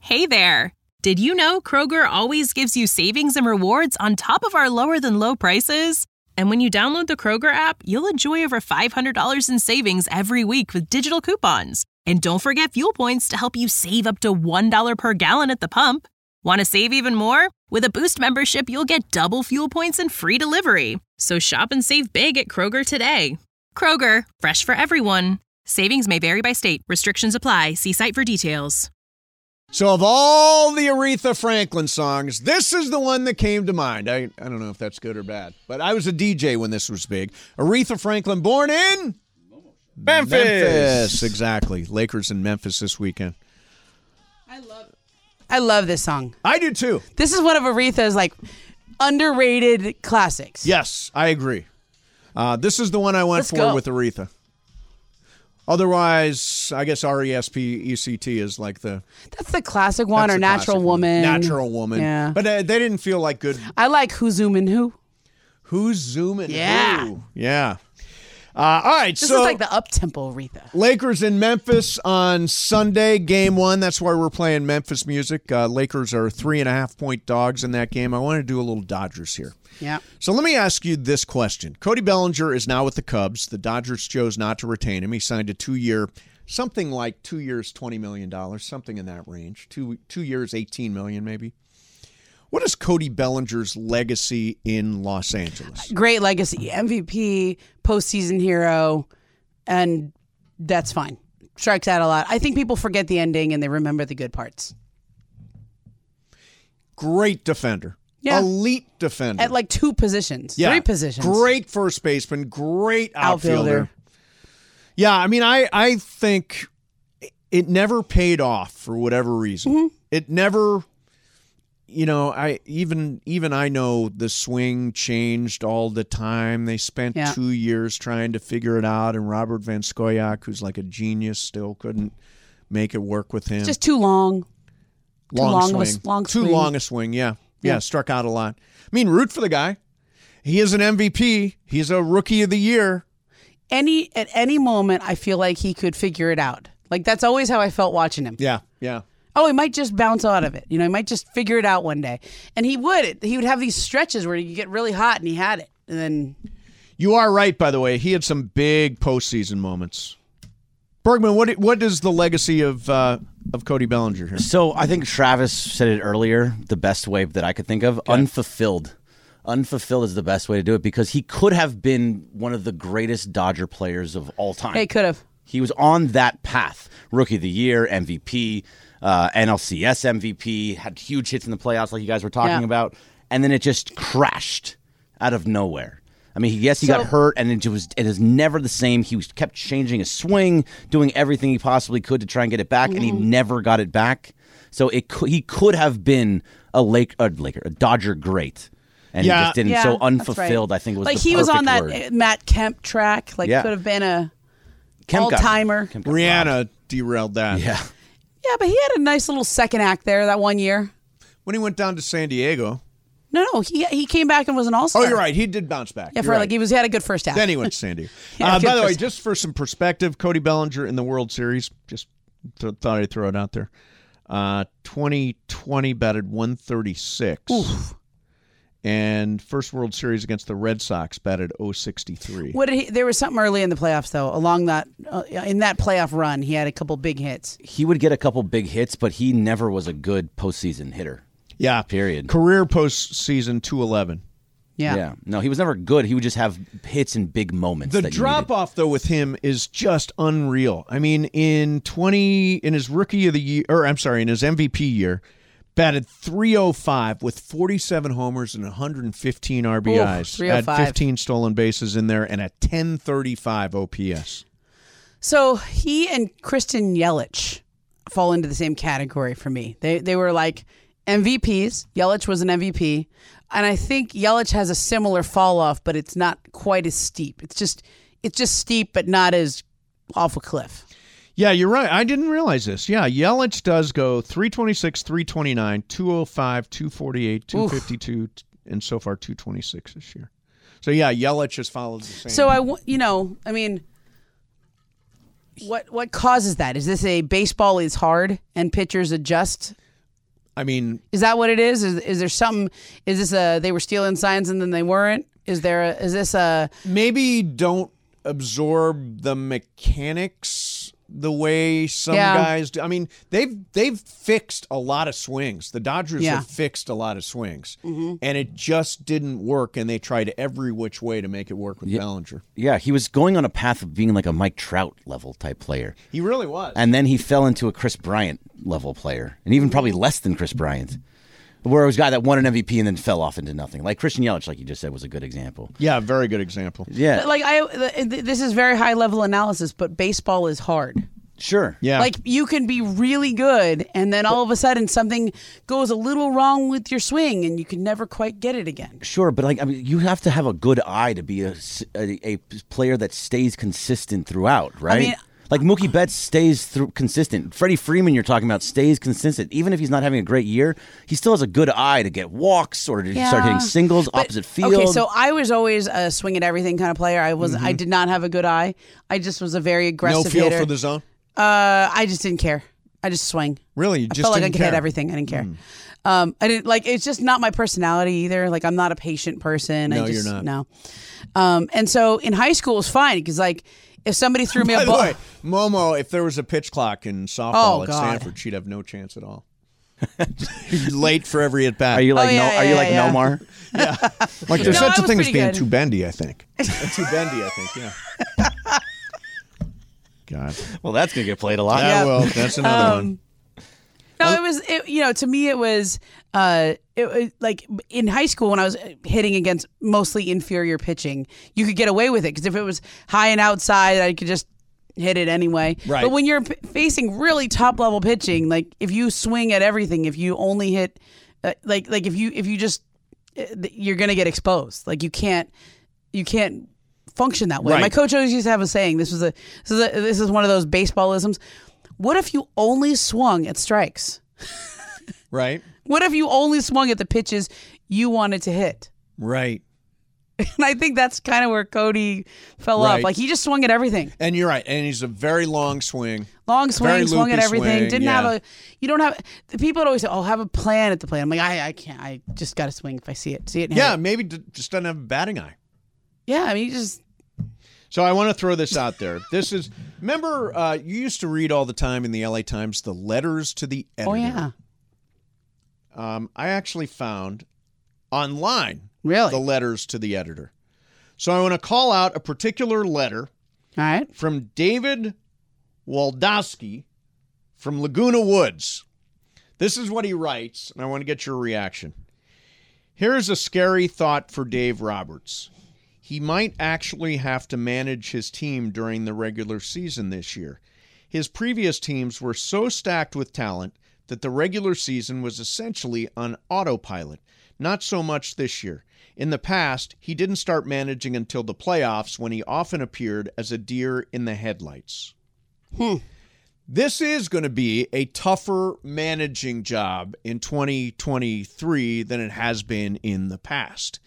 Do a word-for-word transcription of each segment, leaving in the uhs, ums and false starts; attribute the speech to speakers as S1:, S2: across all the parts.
S1: Hey there! Did you know Kroger always gives you savings and rewards on top of our lower-than-low prices? And when you download the Kroger app, you'll enjoy over five hundred dollars in savings every week with digital coupons. And don't forget fuel points to help you save up to one dollar per gallon at the pump. Want to save even more? With a Boost membership, you'll get double fuel points and free delivery. So shop and save big at Kroger today. Kroger, fresh for everyone. Savings may vary by state. Restrictions apply. See site for details.
S2: So of all the Aretha Franklin songs, this is the one that came to mind. I, I don't know if that's good or bad, but I was a D J when this was big. Aretha Franklin, born in Memphis. Memphis, exactly. Lakers in Memphis this weekend.
S3: I love it. I love this song.
S2: I do too.
S3: This is one of Aretha's like underrated classics.
S2: Yes, I agree. Uh, this is the one I went
S3: Let's
S2: for
S3: go.
S2: with Aretha. Otherwise, I guess R E S P E C T is like the...
S3: That's the classic one,
S2: That's
S3: or
S2: the
S3: Natural
S2: classic
S3: Woman.
S2: One. Natural Woman.
S3: Yeah.
S2: But uh, they didn't feel like good...
S3: I like Who's Zooming Who.
S2: Who's Zooming
S3: Yeah.
S2: Who? Yeah. Uh, all right,
S3: This
S2: so...
S3: is like the up-tempo Aretha.
S2: Lakers in Memphis on Sunday, game one. That's why we're playing Memphis music. Uh, Lakers are three and a half point dogs in that game. I want to do a little Dodgers here.
S3: Yeah.
S2: So let me ask you this question. Cody Bellinger is now with the Cubs. The Dodgers chose not to retain him. He signed a two-year, something like two years, twenty million dollars, something in that range. Two two years, eighteen million dollars maybe. What is Cody Bellinger's legacy in Los Angeles?
S3: Great legacy. M V P, postseason hero, and that's fine. Strikes out a lot. I think people forget the ending and they remember the good parts.
S2: Great defender.
S3: Yeah.
S2: Elite defender.
S3: At like two positions.
S2: Yeah.
S3: Three positions.
S2: Great first baseman. Great outfielder.
S3: Outfielder.
S2: Yeah, I mean, I, I think it never paid off for whatever reason.
S3: Mm-hmm.
S2: It never, you know, I even even I know the swing changed all the time. They spent
S3: Yeah.
S2: two years trying to figure it out, and Robert Van Scoyoc, who's like a genius, still couldn't make it work with him.
S3: Just too long. Too
S2: long,
S3: long
S2: swing.
S3: of a s- long
S2: Too
S3: swing.
S2: long a swing, yeah. yeah.
S3: Yeah.
S2: Struck out a lot. I mean, root for the guy. He is an M V P. He's a rookie of the year.
S3: Any At any moment, I feel like he could figure it out. Like, that's always how I felt watching him.
S2: Yeah, yeah.
S3: Oh, he might just bounce out of it. You know, he might just figure it out one day. And he would. He would have these stretches where he could get really hot, and he had it. And then...
S2: You are right, by the way. He had some big postseason moments. Bergman, what what is the legacy of uh, of Cody Bellinger here?
S4: So I think Travis said it earlier, the best way that I could think of, okay. unfulfilled. Unfulfilled is the best way to do it because he could have been one of the greatest Dodger players of all time.
S3: He could have.
S4: He was on that path. Rookie of the Year, M V P, uh, N L C S M V P, had huge hits in the playoffs like you guys were talking
S3: Yeah.
S4: about, and then it just crashed out of nowhere. I mean, yes, he
S3: So-
S4: got hurt, and it was it is never the same. He was kept changing his swing, doing everything he possibly could to try and get it back, mm-hmm. and he never got it back. So it could, he could have been a Lake, a Laker, a Dodger great, and
S2: Yeah.
S4: he just didn't.
S3: Yeah,
S4: so
S3: that's
S4: unfulfilled,
S3: right.
S4: I think was
S3: like
S4: the
S3: he was on that
S4: perfect word.
S3: uh, Matt Kemp track. Like
S4: Yeah.
S3: could have been a
S4: Kemp got-
S3: all-timer.
S4: Kemp got robbed.
S2: Rihanna derailed that.
S4: Yeah.
S3: Yeah, but he had a nice little second act there that one year.
S2: When he went down to San Diego.
S3: No, no, he he came back and was an all-star.
S2: Oh, you're right. He did bounce back.
S3: Yeah,
S2: You're
S3: for
S2: right.
S3: like he was he had a good first half.
S2: Then he went to San Diego.
S3: Yeah,
S2: uh,
S3: good
S2: by the way,
S3: first-
S2: just for some perspective, Cody Bellinger in the World Series, just th- thought I'd throw it out there. Uh, twenty twenty batted one thirty-six.
S3: Oof.
S2: And first World Series against the Red Sox batted oh sixty-three.
S3: What did he? There was something early in the playoffs though. Along that uh, in that playoff run, he had a couple big hits.
S4: He would get a couple big hits, but he never was a good postseason hitter.
S2: Yeah.
S4: Period.
S2: Career postseason two eleven.
S3: Yeah.
S4: Yeah. No, he was never good. He would just have hits in big moments.
S2: The
S4: that you
S2: drop
S4: needed.
S2: off though with him is just unreal. I mean, in twenty in his rookie of the year, or I'm sorry, in his M V P year, batted three oh five with forty-seven homers and one hundred fifteen R B Is.
S3: Oof, three oh
S2: Had
S3: five.
S2: fifteen stolen bases in there and a ten thirty-five O P S.
S3: So he and Kristen Yelich fall into the same category for me. They they were like M V Ps. Yelich was an M V P. And I think Yelich has a similar fall off, but it's not quite as steep. It's just it's just steep, but not as off a cliff.
S2: Yeah, you're right. I didn't realize this. Yeah, Yelich does go three twenty-six, three twenty-nine, two oh five, two forty-eight, two fifty-two, and so far two twenty-six this year. So yeah, Yelich has followed the same.
S3: So I, w- you know, I mean, what what causes that? Is this a baseball is hard and pitchers adjust?
S2: I mean,
S3: Is that what it is? Is is there something? Is this a they were stealing signs and then they weren't? Is there? A, is this a
S2: maybe don't absorb the mechanics the way some
S3: Yeah.
S2: guys do. I mean, they've they've fixed a lot of swings. The Dodgers
S3: Yeah.
S2: have fixed a lot of swings, and it just didn't work. And they tried every which way to make it work with Bellinger.
S4: Yeah, he was going on a path of being like a Mike Trout level type player.
S2: He really was.
S4: And then he fell into a Chris Bryant level player, and even probably less than Chris Bryant, where it was a guy that won an M V P and then fell off into nothing. Like Christian Yelich, like you just said, was a good example.
S2: Yeah, very good example.
S4: Yeah,
S3: like I? th- This is very high level analysis, but baseball is hard.
S4: sure.
S2: Yeah.
S3: Like you can be really good, and then all of a sudden something goes a little wrong with your swing, and you can never quite get it again.
S4: Sure, but like I mean, you have to have a good eye to be a, s- a- a player that stays consistent throughout, right?
S3: mean-
S4: like Mookie Betts stays through consistent. Freddie Freeman, you're talking about, stays consistent. Even if he's not having a great year, he still has a good eye to get walks or to start hitting singles,
S3: But-
S4: opposite field.
S3: Okay, so I was always a swing at everything kind of player. I was. I did not have a good eye. I just was a very
S2: no
S3: aggressive
S2: feel
S3: hitter.
S2: for the zone.
S3: Uh, I just didn't care. I just swing.
S2: Really, you
S3: I
S2: just
S3: felt like I
S2: didn't
S3: could
S2: care.
S3: hit everything. I didn't care. Um, I didn't like. It's just not my personality either. Like I'm not a patient person.
S2: No,
S3: I just,
S2: you're not.
S3: No. Um, and so in high school it was fine because like if somebody threw me
S2: By
S3: a
S2: the
S3: ball,
S2: way, Momo, if there was a pitch clock in softball
S3: Oh,
S2: at
S3: God.
S2: Stanford, she'd have no chance at all. Late for every at bat.
S4: are you like
S3: Oh, yeah,
S4: no? Are
S3: yeah,
S4: you like
S3: yeah,
S4: Nomar?
S2: Like there's
S3: No,
S2: such
S3: I
S2: a
S3: was
S2: thing as
S3: pretty
S2: being
S3: good.
S2: too bendy, I think. too bendy, I think. Yeah. God.
S4: Well, that's gonna get played a lot.
S2: Yeah, well, that's another one.
S3: Um, no, it was it, you know to me it was uh it, it, like in high school when I was hitting against mostly inferior pitching, you could get away with it because if it was high and outside, I could just hit it anyway.
S2: Right.
S3: But when you're p- facing really top level pitching, like if you swing at everything, if you only hit uh, like like if you if you just uh, you're gonna get exposed. Like you can't you can't function that way.
S2: Right.
S3: My coach always used to have a saying. This was a this is a, this is one of those baseballisms. What if you only swung at strikes?
S2: Right?
S3: What if you only swung at the pitches you wanted to hit?
S2: Right.
S3: And I think that's kind of where Cody fell
S2: Right.
S3: off. Like he just swung at everything.
S2: And you're right. And he's a very long swing.
S3: Long
S2: Very
S3: swing, swung at
S2: loopy
S3: everything.
S2: swing,
S3: Didn't
S2: yeah.
S3: have a. You don't have. The people would always say, "Oh, have a plan at the plate." I'm like, I, I can't. I just got to swing if I see it. See it. And hit
S2: Yeah,
S3: it.
S2: maybe d- just doesn't have a batting eye.
S3: Yeah. I mean, you just.
S2: So I want to throw this out there. This is, remember, uh, you used to read all the time in the L A Times the letters to the editor.
S3: Oh yeah.
S2: Um, I actually found online
S3: Really.
S2: the
S3: All
S2: letters to the editor. So I want to call out a particular letter
S3: right.
S2: from David Waldowski from Laguna Woods. This is what he writes, and I want to get your reaction. Here's a scary thought for Dave Roberts. He might actually have to manage his team during the regular season this year. His previous teams were so stacked with talent that the regular season was essentially on autopilot. Not so much this year. In the past, he didn't start managing until the playoffs when he often appeared as a deer in the headlights.
S3: Hmm.
S2: This is going to be a tougher managing job in twenty twenty-three than it has been in the past.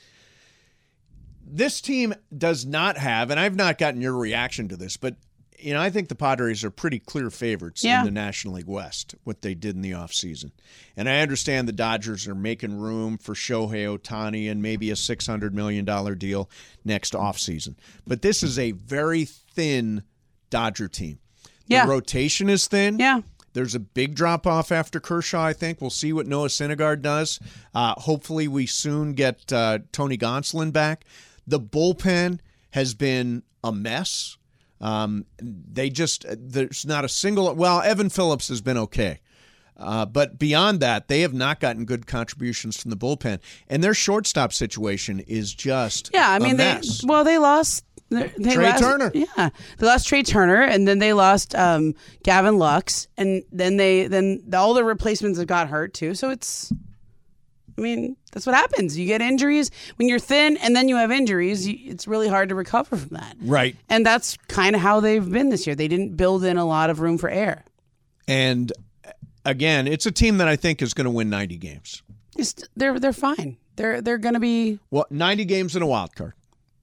S2: This team does not have, and I've not gotten your reaction to this, but you know, I think the Padres are pretty clear favorites
S3: Yeah.
S2: in the National League West, what they did in the offseason. And I understand the Dodgers are making room for Shohei Ohtani and maybe a six hundred million dollars deal next offseason. But this is a very thin Dodger team. The
S3: Yeah.
S2: rotation is thin.
S3: Yeah.
S2: There's a big drop-off after Kershaw, I think. We'll see what Noah Syndergaard does. Uh, hopefully we soon get uh, Tony Gonsolin back. The bullpen has been a mess. Um, they just, there's not a single, well, Evan Phillips has been okay. Uh, but beyond that, they have not gotten good contributions from the bullpen. And their shortstop situation is just
S3: Yeah. I
S2: a
S3: mean, they
S2: mess.
S3: well, they lost. They
S2: Trey
S3: lost,
S2: Turner.
S3: Yeah, they lost Trey Turner, and then they lost um, Gavin Lux, and then they then all the replacements have got hurt too. So it's, I mean, that's what happens. You get injuries when you're thin, and then you have injuries. You, it's really hard to recover from that.
S2: Right.
S3: And that's kind of how they've been this year. They didn't build in a lot of room for air.
S2: And again, it's a team that I think is going to win ninety games.
S3: It's, they're they're fine. They're they're going to be
S2: Well, ninety games in a wild card.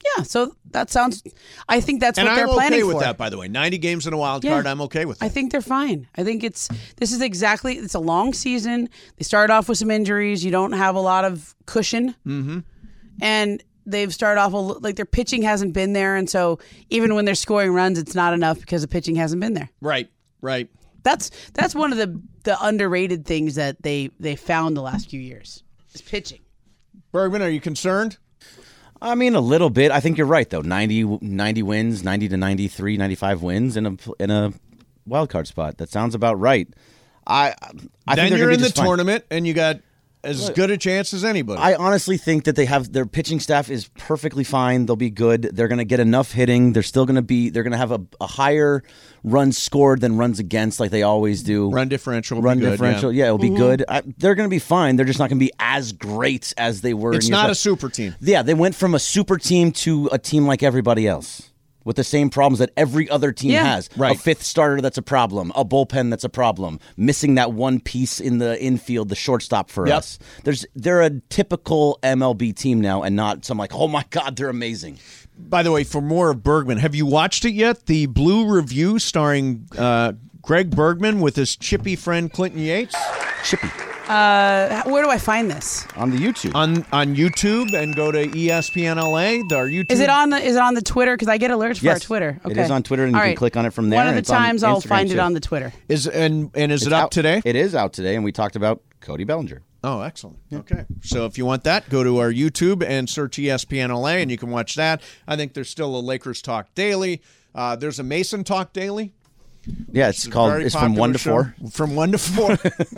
S3: Yeah, so that sounds. I think that's
S2: and
S3: what they're
S2: I'm
S3: planning
S2: okay
S3: for.
S2: with that, by the way. ninety games in a wild
S3: Yeah.
S2: card, I'm okay with that.
S3: I think they're fine. I think it's this is exactly. It's a long season. They started off with some injuries. You don't have a lot of cushion, mm-hmm. and they've started off a, li- like their pitching hasn't been there, and so even when they're scoring runs, it's not enough because the pitching hasn't been there.
S2: Right, right.
S3: That's that's one of the the underrated things that they they found the last few years is pitching.
S2: Bergman, are you concerned?
S4: I mean, a little bit. I think you're right, though. ninety, ninety wins, ninety to ninety-three, ninety-five wins in a in a wild card spot. That sounds about right. I I
S2: then
S4: think they're
S2: you're
S4: gonna
S2: in
S4: be
S2: the
S4: just fine.
S2: tournament, and you got as good a chance as anybody.
S4: I honestly think that they have their pitching staff is perfectly fine. They'll be good. They're going to get enough hitting. They're still going to be. They're going to have a, a higher runs scored than runs against, like they always do.
S2: Run differential. will
S4: Run
S2: be good,
S4: differential.
S2: Yeah.
S4: Yeah, it'll be
S3: Mm-hmm.
S4: good. I, they're going to be fine. They're just not going to be as great as they were.
S2: It's
S4: in years
S2: not a
S4: past.
S2: super team.
S4: Yeah, they went from a super team to a team like everybody else with the same problems that every other team
S3: Yeah.
S4: has.
S2: Right.
S4: A fifth starter that's a problem, a bullpen that's a problem, missing that one piece in the infield, the shortstop for
S2: Yep.
S4: us. There's they're a typical M L B team now and not some like, oh my God, they're amazing.
S2: By the way, for more of Bergman, have you watched it yet? The Blue Review starring uh, Greg Bergman with his chippy friend Clinton Yates
S4: Chippy
S3: Uh, where do I find this?
S4: on the YouTube.
S2: on on YouTube, and go to E S P N L A. Our YouTube.
S3: Is it on the is it on the Twitter? Because I get alerts for our
S4: Yes,
S3: Twitter.
S4: it
S3: Okay.
S4: is on Twitter, and you
S3: All
S4: can
S3: right.
S4: click on it from there,
S3: One of
S4: and
S3: the
S4: it's on
S3: times I'll
S4: Instagram,
S3: find it
S4: too.
S3: on the Twitter.
S2: Is and and is
S4: It's
S2: it up
S4: out-
S2: today?
S4: It is out today, and we talked about Cody Bellinger.
S2: Oh, excellent. Okay. So if you want that, go to our YouTube and search E S P N L A, and you can watch that. I think there's still a Lakers Talk Daily. Uh, there's a Mason Talk Daily.
S4: Yeah, it's called.
S2: Very
S4: It's from
S2: popular
S4: one to
S2: show.
S4: four.
S2: From one to four.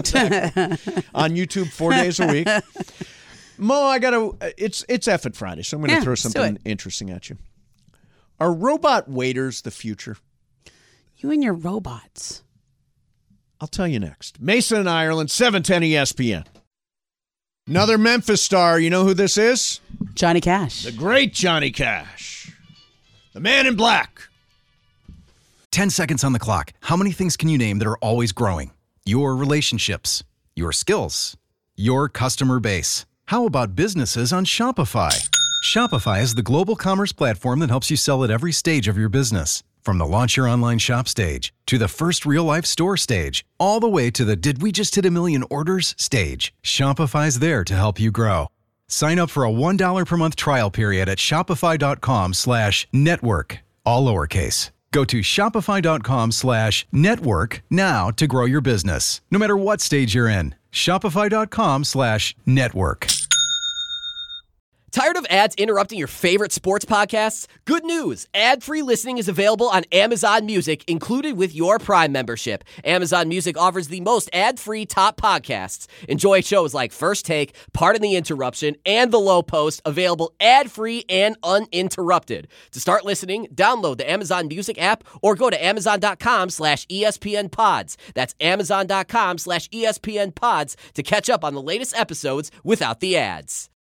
S2: On YouTube four days a week. Mo, I got to, it's it's Effort Friday, so I'm going to
S3: Yeah,
S2: throw
S3: let's do
S2: something
S3: it.
S2: interesting at you. Are robot waiters the future?
S3: You and your robots.
S2: I'll tell you next. Mason in Ireland, seven ten E S P N. Another Memphis star. You know who this is?
S3: Johnny Cash.
S2: The great Johnny Cash. The man in black.
S5: ten seconds on the clock. How many things can you name that are always growing? Your relationships, your skills, your customer base. How about businesses on Shopify? Shopify is the global commerce platform that helps you sell at every stage of your business. From the launch your online shop stage to the first real life store stage, all the way to the did we just hit a million orders stage. Shopify's there to help you grow. Sign up for a one dollar per month trial period at shopify.com slash network, all lowercase. Go to shopify.com slash network now to grow your business, no matter what stage you're in. Shopify.com slash network.
S6: Tired of ads interrupting your favorite sports podcasts? Good news! Ad-free listening is available on Amazon Music, included with your Prime membership. Amazon Music offers the most ad-free top podcasts. Enjoy shows like First Take, Pardon the Interruption, and The Low Post, available ad-free and uninterrupted. To start listening, download the Amazon Music app or go to amazon.com slash ESPN pods. That's amazon.com slash ESPN pods to catch up on the latest episodes without the ads.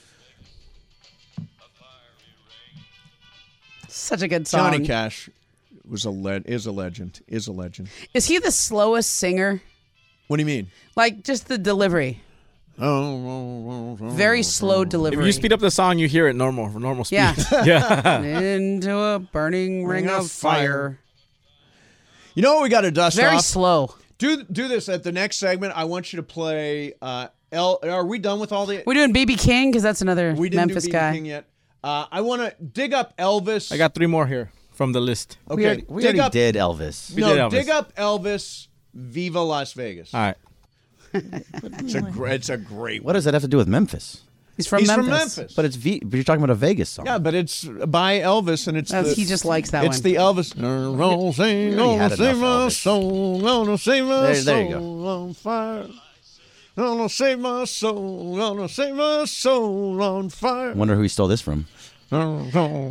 S3: Such a good song.
S2: Johnny Cash was a le- is a legend. Is a legend.
S3: Is he the slowest singer?
S2: What do you mean?
S3: Like just the delivery.
S2: Oh,
S3: Very slow delivery.
S7: If you speed up the song, you hear it normal, normal speed.
S3: Yeah.
S7: yeah.
S3: Into a burning ring of fire.
S2: You know what we got to dust
S3: Very
S2: off?
S3: slow.
S2: Do do this at the next segment. I want you to play. Uh, El, are we done with all the?
S3: We're doing B B King because that's another
S2: we didn't
S3: Memphis
S2: do B B
S3: guy.
S2: King yet. Uh, I want to dig up Elvis.
S7: I got three more here from the list.
S2: Okay,
S4: We already, we
S2: dig
S4: already
S2: up.
S4: did Elvis.
S7: We
S2: no,
S7: did Elvis.
S2: dig up Elvis. Viva Las Vegas.
S7: All right.
S2: It's a great. It's a great.
S4: What does that have to do with Memphis?
S3: He's from
S2: He's
S3: Memphis.
S2: from Memphis.
S4: But it's v- but you're talking about a Vegas song.
S2: Yeah, but it's by Elvis, and it's
S3: That's-
S2: the,
S3: he just likes that
S2: It's
S3: one.
S2: the Elvis. Gonna sing,
S4: We already
S2: gonna
S4: had
S2: save
S4: enough
S2: my
S4: Elvis.
S2: soul, gonna save my
S4: There- there you
S2: soul on fire. Gonna save my soul, gonna save my soul on fire.
S4: I wonder who he stole this from.
S2: What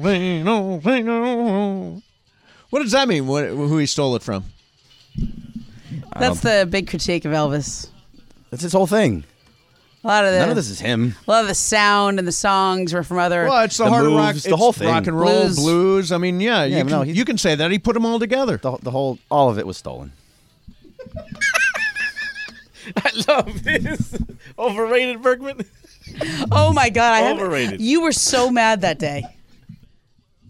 S2: does that mean? What, who he stole it from?
S3: That's the big critique of Elvis.
S4: That's his whole thing.
S3: A lot of the
S4: None of this is him.
S3: a lot of the sound and the songs were from other.
S2: Well, it's the,
S4: The
S2: hard
S4: moves,
S2: rock,
S4: the
S2: it's
S4: whole thing.
S2: rock and roll,
S3: Blues.
S2: blues. I mean, yeah,
S4: Yeah,
S2: you,
S4: but
S2: can,
S4: no, he-
S2: you can say that. He put them all together.
S4: The, the whole, all of it was stolen.
S7: I love this. Overrated Bergman.
S3: Oh my God! I have-
S7: Overrated.
S3: You were so mad that day.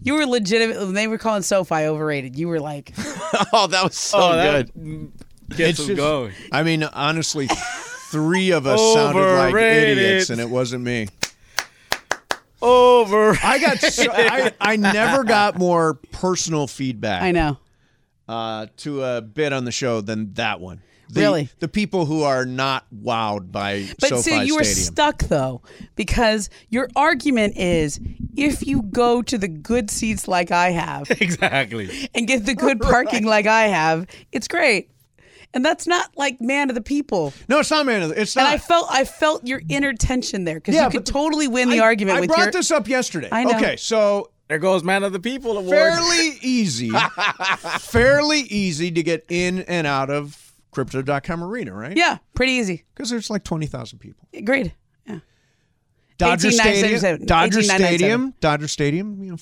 S3: You were legitimate. When they were calling SoFi overrated, you were like,
S4: Oh, that was so
S7: oh,
S4: good.
S7: that gets us
S2: just-
S7: going.
S2: I mean, honestly, three of us sounded like
S7: Overrated.
S2: idiots, and it wasn't me.
S7: Over.
S2: I got so, I, I never got more personal feedback
S3: I know.
S2: uh, to a bit on the show than that one. The,
S3: Really?
S2: The people who are not wowed by
S3: But
S2: SoFi
S3: see, you were
S2: Stadium.
S3: stuck though, because your argument is if you go to the good seats like I have
S7: Exactly.
S3: and get the good parking like I have, it's great. And that's not like man of the people.
S2: No, it's not, man. It's
S3: And
S2: not.
S3: I felt I felt your inner tension there because
S2: Yeah,
S3: you could
S2: but
S3: totally win the
S2: I,
S3: argument
S2: I
S3: with
S2: brought
S3: your.
S2: this up yesterday.
S3: I know.
S2: Okay, so
S7: There goes Man of the People award.
S2: fairly easy, fairly easy to get in and out of Crypto dot com Arena, right?
S3: Yeah, pretty easy.
S2: Because there's like twenty thousand people.
S3: Agreed. Yeah.
S2: Dodger
S3: eighteen nine
S2: Stadium,
S3: seventy-seven.
S2: Dodger
S3: eighteen nine ninety-seven.
S2: Stadium, Dodger Stadium. You know,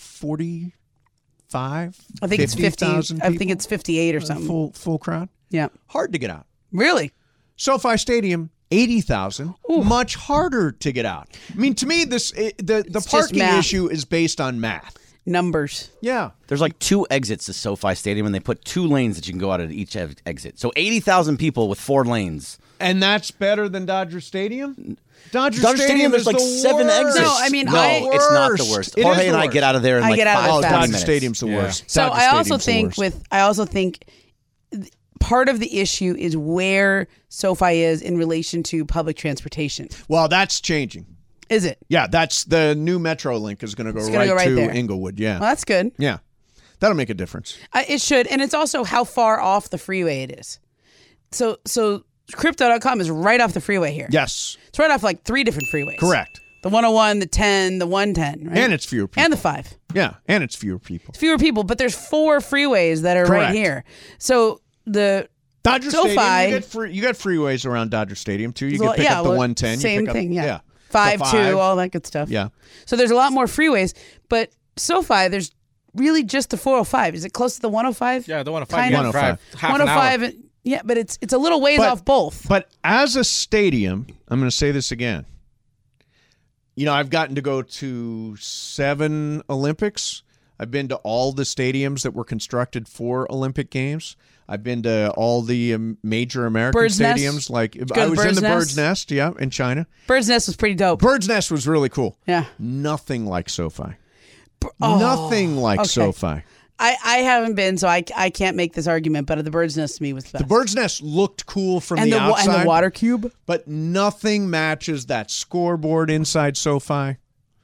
S2: forty-five.
S3: I think it's fifty. I think
S2: people,
S3: it's fifty-eight or something.
S2: full full crowd.
S3: Yeah.
S2: Hard to get out.
S3: Really?
S2: SoFi Stadium, eighty thousand. Much harder to get out. I mean, to me, this eh, the the
S3: It's just
S2: parking
S3: math.
S2: issue is based on math.
S3: Numbers.
S2: Yeah.
S4: There's like two exits to SoFi Stadium, and they put two lanes that you can go out at each ev- exit. So eighty thousand people with four lanes.
S2: And that's better than Dodger Stadium? Dodger,
S4: Dodger
S2: Stadium,
S4: Stadium, there's
S2: is
S4: like
S2: the
S4: seven
S2: worst.
S4: exits.
S3: No, I mean,
S4: no,
S3: I-
S4: it's not the
S2: Worst.
S4: worst.
S2: It is
S4: Jorge
S2: the
S4: and I
S2: worst.
S4: get out of there in
S3: I
S4: like
S3: get out
S4: five,
S3: of
S2: Oh,
S3: fast.
S4: twenty
S2: Dodger
S4: minutes.
S2: Stadium's the
S7: Yeah.
S2: worst.
S3: So
S2: Dodger
S3: I also
S2: Stadium's the
S3: think
S2: worst.
S3: with I also think th- part of the issue is where SoFi is in relation to public transportation.
S2: Well, that's changing.
S3: Is it?
S2: Yeah, that's the new Metro link is going to go
S3: It's
S2: right
S3: gonna go right
S2: to
S3: there.
S2: Inglewood. Yeah.
S3: Well, that's good.
S2: Yeah. That'll make a difference.
S3: I, it should, and it's also how far off the freeway it is. So so Crypto dot com is right off the freeway here.
S2: Yes.
S3: It's right off like three different freeways.
S2: Correct.
S3: The one oh one, the ten, the one ten, right?
S2: And it's fewer people.
S3: and the five.
S2: Yeah, and it's fewer people.
S3: It's fewer people, but there's four freeways that are
S2: Correct.
S3: right here. So the
S2: Dodger
S3: SoFi-
S2: Stadium, you get, free, you got freeways around Dodger Stadium, too. You
S3: Well,
S2: can pick
S3: yeah,
S2: up the
S3: well,
S2: one ten.
S3: Same
S2: you pick
S3: thing,
S2: up,
S3: yeah.
S2: yeah.
S3: Five,
S2: The
S3: two, all that good stuff.
S2: Yeah.
S3: So there's a lot more freeways, but SoFi, there's really just the four oh five. Is it close to the one oh five?
S7: Yeah, the one oh five.
S3: Kind
S7: you
S3: of.
S7: gotta drive half
S3: one
S7: an
S3: oh
S7: hour.
S3: five. and- Yeah, but it's it's a little ways
S2: But-
S3: off both.
S2: But as a stadium, I'm going to say this again. You know, I've gotten to go to seven Olympics. I've been to all the stadiums that were constructed for Olympic Games. I've been to all the um, major American
S3: Bird's Nest?
S2: stadiums. Like
S3: go
S2: I
S3: to
S2: was
S3: Bird's
S2: in the
S3: Nest?
S2: Bird's Nest, yeah, in China.
S3: Bird's Nest was pretty dope.
S2: Bird's Nest was really cool.
S3: Yeah.
S2: Nothing like SoFi.
S3: Oh,
S2: Nothing like
S3: okay.
S2: SoFi.
S3: I, I haven't been, so I, I can't make this argument, but the Bird's Nest to me was the
S2: The
S3: best.
S2: Bird's Nest looked cool from
S3: and
S2: the,
S3: the, wa-
S2: outside,
S3: and the water cube.
S2: but nothing matches that scoreboard inside SoFi.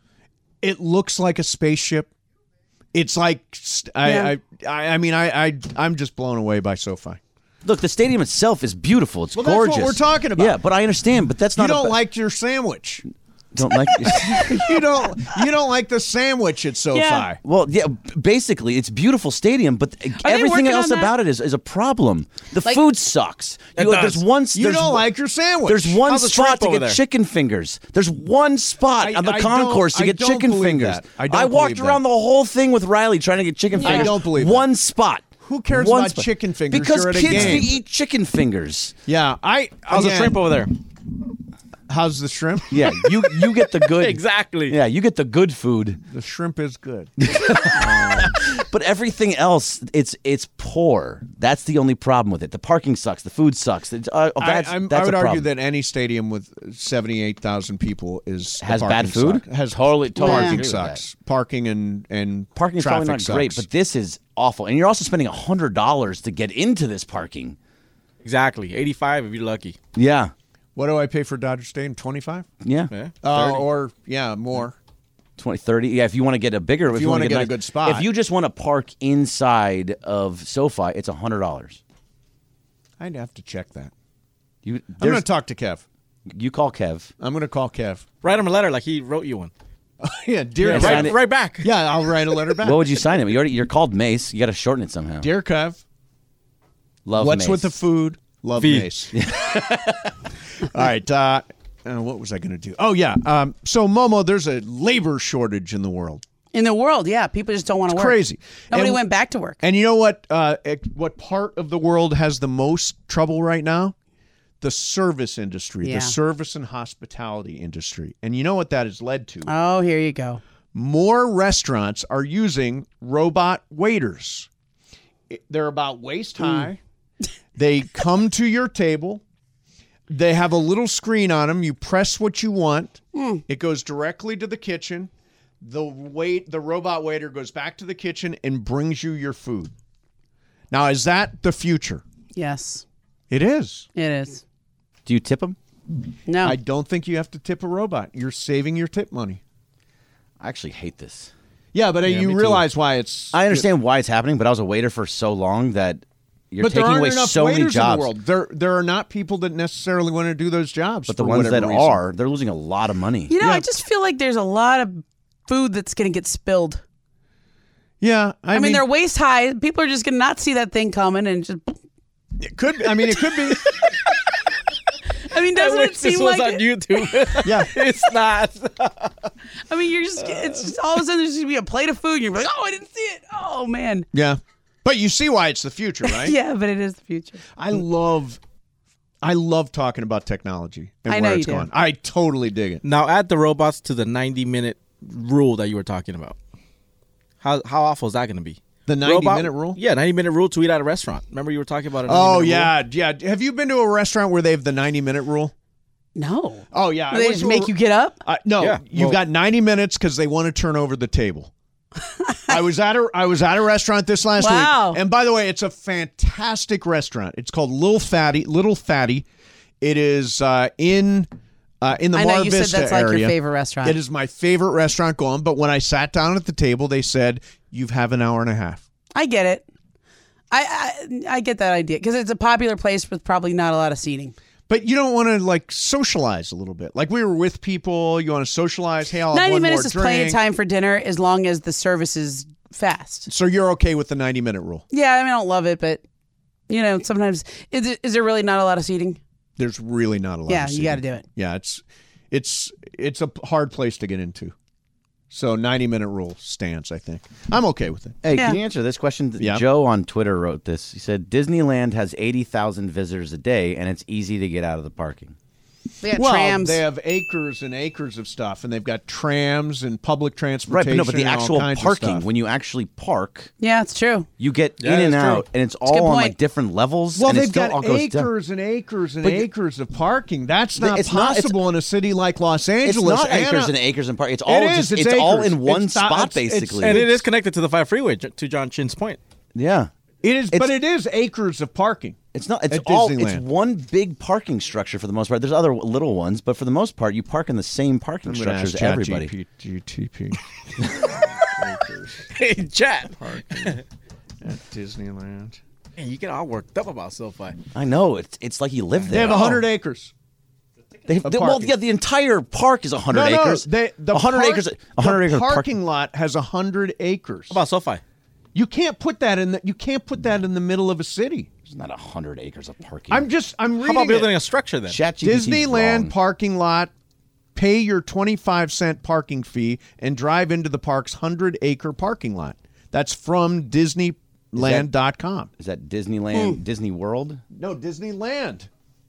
S2: It looks like a spaceship. It's like st- I,
S3: Yeah.
S2: I, I, I mean, I, I, I'm just blown away by SoFi.
S4: Look, the stadium itself is beautiful. It's
S2: Well, that's what
S4: gorgeous.
S2: we're talking about.
S4: Yeah, but I understand. But that's
S2: You
S4: not.
S2: don't
S4: a,
S2: like your sandwich.
S4: Don't like.
S2: You don't. You don't like the sandwich at SoFi.
S3: Yeah.
S4: Well, yeah, b- basically, it's a beautiful stadium, but everything
S3: working
S4: else
S3: on that?
S4: about it is, is a problem. The
S3: Like-
S4: food sucks.
S7: It
S4: You-
S7: does.
S4: There's one.
S2: You
S4: there's,
S2: don't like your sandwich.
S4: There's one
S7: How's the
S4: spot
S7: shrimp
S4: to
S7: over
S4: get
S7: there?
S4: chicken fingers. There's one spot
S2: I-
S4: on the
S2: I
S4: concourse
S2: don't-
S4: to get
S2: I don't
S4: chicken
S2: believe
S4: fingers.
S2: that. I don't
S4: walked
S2: believe
S4: around
S2: that.
S4: the whole thing with Riley trying to get chicken
S2: I
S4: fingers.
S2: don't believe that.
S4: One spot.
S2: Who cares
S4: One
S2: about
S4: spot.
S2: chicken fingers?
S4: Because
S2: You're at a
S4: kids
S2: game.
S4: eat chicken fingers.
S2: Yeah, I.
S7: How's the
S2: again,
S7: shrimp over there?
S2: How's the shrimp?
S4: Yeah, you you get the good.
S7: Exactly.
S4: Yeah, you get the good food.
S2: The shrimp is good.
S4: But everything else, it's it's poor. That's the only problem with it. The parking sucks. The food sucks. It's, uh,
S2: I,
S4: that's,
S2: I'm,
S4: that's
S2: I would
S4: a
S2: argue
S4: problem.
S2: that any stadium with seventy-eight thousand people is the
S4: Has bad
S2: parking
S4: food?
S2: suck- Has
S4: Totally- totally
S2: parking
S4: agree with
S2: sucks. Parking and and
S4: Parking is
S2: traffic
S4: probably not
S2: sucks.
S4: great, but this is awful. And you're also spending a hundred dollars to get into this parking.
S7: Exactly. eighty-five if you're lucky.
S4: Yeah,
S2: what do I pay for Dodger Stadium? Twenty-five?
S4: yeah,
S7: Yeah.
S2: Uh,
S7: thirty.
S2: or yeah, more.
S4: twenty, thirty. Yeah, if you want to get a bigger, if,
S2: you
S4: want
S2: wanna
S4: to
S2: get a
S4: nice-
S2: good spot.
S4: If you just want to park inside of SoFi, it's a hundred dollars.
S2: I'd have to check that.
S4: You
S2: I'm
S4: there's-
S2: going to talk to Kev.
S4: you call Kev.
S2: I'm going to call Kev.
S7: Write him a letter like he wrote you one.
S2: yeah, dear.
S7: Yeah,
S2: Kev.
S4: sign
S7: right,
S4: it.
S7: right back.
S2: Yeah, I'll write a letter back.
S4: What would you sign him? You already, you're called Mace. You got to shorten it somehow.
S2: Dear Kev,
S4: Love
S2: what's
S4: Mace.
S2: with the food? Love
S7: V.
S2: Mace. All right. Uh, uh, what was I going to do? Oh, yeah. Um, so, Momo, there's a labor shortage in the world.
S3: In the world, yeah, people just don't want to work.
S2: Crazy.
S3: Nobody
S2: And-
S3: went back to work.
S2: And you know what? Uh, it- what part of the world has the most trouble right now? The service industry,
S3: Yeah.
S2: the service and hospitality industry. And you know what that has led to?
S3: Oh, here you go.
S2: more restaurants are using robot waiters. They're about waist high. Mm. They come to your table. They have a little screen on them. You press what you want. Mm. It goes directly to the kitchen. The wait, the robot waiter goes back to the kitchen and brings you your food. Now, is that the future?
S3: Yes.
S2: It is.
S3: It is.
S4: Do you tip them?
S3: No.
S2: I don't think you have to tip a robot. You're saving your tip money.
S4: I actually hate this.
S2: Yeah, but uh,
S7: Yeah,
S2: you
S7: me
S2: realize why it's...
S4: I understand why it's happening, but I was a waiter for so long that you're
S2: but there
S4: taking
S2: aren't
S4: away
S2: enough
S4: so many
S2: waiters
S4: jobs.
S2: in the world. There, there are not people that necessarily want to do those jobs.
S4: But
S2: for
S4: the ones
S2: whatever
S4: that
S2: reason.
S4: are, they're losing a lot of money.
S3: You know,
S2: Yeah.
S3: I just feel like there's a lot of food that's going to get spilled.
S2: Yeah, I,
S3: I, mean,
S2: mean,
S3: they're waist high. People are just going to not see that thing coming and just...
S2: it could. I mean, it could be.
S3: I mean, doesn't
S7: I
S3: it
S7: wish this
S3: seem
S7: was
S3: like...
S7: on YouTube.
S2: Yeah,
S7: It's not.
S3: I mean, you're just... It's just all of a sudden there's going to be a plate of food and you're like, oh, I didn't see it. Oh, man.
S2: yeah. But you see why it's the future, right?
S3: Yeah, but it is the future.
S2: I love, I love talking about technology and
S3: I
S2: where
S3: know
S2: it's
S3: you do.
S2: going. I totally dig it.
S7: Now add the robots to the ninety minute rule that you were talking about. How how awful is that going to be?
S2: The ninety
S7: Robot-
S2: minute rule.
S7: Yeah, ninety minute rule to eat at a restaurant. Remember you were talking about it.
S2: Oh yeah, yeah. Have you been to a restaurant where they have the ninety minute rule?
S3: No.
S2: Oh yeah. I
S3: They
S2: went
S3: just
S2: to a-
S3: make you get up?
S2: Uh, no,
S7: Yeah,
S2: you've
S7: well-
S2: got ninety minutes because they want to turn over the table. I was at a I was at a restaurant this last
S3: Wow.
S2: week, and by the way, it's a fantastic restaurant. It's called Little Fatty. Little Fatty. It is uh, in uh, in the
S3: I know
S2: Mar
S3: you
S2: Vista
S3: said that's like
S2: area.
S3: your favorite restaurant.
S2: It is my favorite restaurant going. But when I sat down at the table, they said you have an hour and a half.
S3: I get it. I I, I get that idea because it's a popular place with probably not a lot of seating.
S2: But you don't want to like socialize a little bit. Like we were with people, you want to socialize. Hey, I'll have
S3: ninety
S2: one
S3: minutes
S2: more
S3: is
S2: drink.
S3: plenty of time for dinner as long as the service is fast.
S2: So you're okay with the ninety minute rule?
S3: Yeah, I mean, I don't love it, but you know, sometimes is it, is there really not a lot of seating?
S2: There's really not a lot.
S3: Yeah,
S2: of
S3: you
S2: seating.
S3: got to do it.
S2: Yeah, it's it's it's a hard place to get into. So ninety minute rule stands, I think. I'm okay with it.
S4: Hey,
S3: Yeah.
S4: can you answer this question?
S2: Yeah.
S4: Joe on Twitter wrote this. He said, Disneyland has eighty thousand visitors a day, and it's easy to get out of the parking.
S3: They got
S2: Well,
S3: trams.
S2: they have acres and acres of stuff, and they've got trams and public
S4: Right,
S2: transportation.
S4: but no, but the
S2: and all
S4: actual
S2: kinds of
S4: parking,
S2: stuff.
S4: when you actually park,
S3: yeah, it's true.
S4: you get
S7: Yeah,
S4: in and
S7: that's true.
S4: out, and it's
S3: a good
S4: all on
S3: point.
S4: like different levels.
S2: Well,
S4: and it
S2: they've
S4: still
S2: got
S4: all goes down.
S2: acres and acres and
S4: But-
S2: acres of parking. That's
S4: Th-
S2: not
S4: it's not- it's-
S2: possible in a city like Los Angeles.
S4: It's not
S2: and
S4: acres
S2: a-
S4: and acres and park. It's all
S2: is,
S4: just
S2: it's
S4: it's, all
S2: acres.
S4: in one
S2: It's not-
S4: spot
S2: it's- it's-
S4: basically.
S7: And it is connected to the five freeway, j- to John Chin's point.
S4: yeah.
S2: It is,
S4: It's-
S2: but it is acres of parking.
S4: It's not. It's
S2: At
S4: all.
S2: Disneyland.
S4: It's one big parking structure for the most part. There's other little ones, but for the most part, you park in the same parking
S2: I'm gonna
S4: structure as
S2: ask
S4: everybody.
S2: ChatGPT. Acres
S7: Hey, chat.
S2: parking at Disneyland.
S7: Hey, you get all worked up about SoFi.
S4: I know. It's it's like you live
S2: They
S4: there.
S2: have one hundred acres.
S4: They have,
S2: of
S4: they- well,
S2: parking.
S4: yeah, the entire park is one hundred
S2: No, no,
S4: acres.
S2: they, the
S4: one hundred
S2: park-
S4: acres. one hundred
S2: the
S4: acres park-
S2: parking lot has one hundred acres.
S7: How about SoFi?
S2: You can't put that in the you can't put that in the middle of a city.
S4: There's not one hundred acres of parking.
S2: I'm just I'm
S7: How
S2: reading
S7: about building
S2: it.
S7: a structure then?
S4: ChatGPT's
S2: Disneyland
S4: wrong.
S2: parking lot. Pay your twenty-five cent parking fee and drive into the park's one hundred acre parking lot. That's from Disneyland dot com.
S4: Is that Disneyland,
S2: Hmm.
S4: Disney World?
S2: No, Disneyland.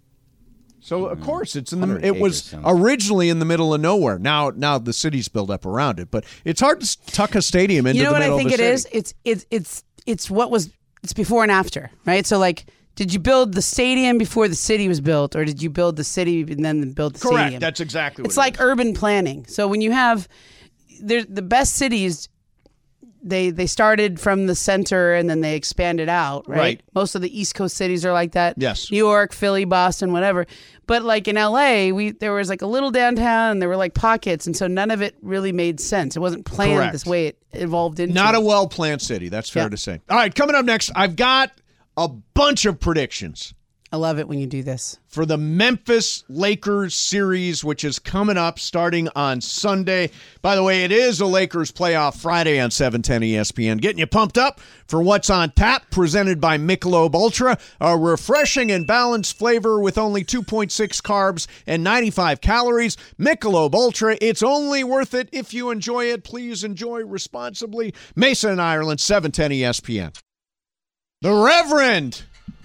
S2: So of course it's in
S4: one
S2: the.
S4: hundred
S2: It was
S4: acres sounds-
S2: originally in the middle of nowhere. Now, now the city's built up around it, but it's hard to s- tuck a stadium into
S3: You know
S2: the
S3: what I
S2: middle
S3: think
S2: of a
S3: it
S2: city.
S3: is? It's it's it's it's what was it's before and after, right? So like, did you build the stadium before the city was built, or did you build the city and then build the
S2: Correct.
S3: stadium?
S2: That's exactly.
S3: It's
S2: what
S3: like
S2: it is.
S3: urban planning. So when you have there's the best cities, they they started from the center and then they expanded out, right?
S2: Right.
S3: Most of the East Coast cities are like that.
S2: Yes.
S3: New York, Philly, Boston, whatever. But like in L A, we there was like a little downtown and there were like pockets, and so none of it really made sense. It wasn't planned
S2: Correct.
S3: this way it evolved into.
S2: Not a well planned city. That's fair
S3: Yeah.
S2: to say. All right, coming up next, I've got a bunch of predictions
S3: I love it when you do this.
S2: for the Memphis Lakers series, which is coming up starting on Sunday. By the way, it is a Lakers playoff Friday on seven ten E S P N. Getting you pumped up for what's on tap, presented by Michelob Ultra, a refreshing and balanced flavor with only two point six carbs and ninety-five calories. Michelob Ultra, it's only worth it if you enjoy it. Please enjoy responsibly. Mason and Ireland, seven ten E S P N. The Reverend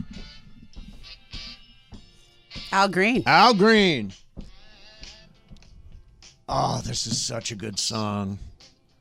S3: Al Green.
S2: Al Green. Oh, this is such a good song.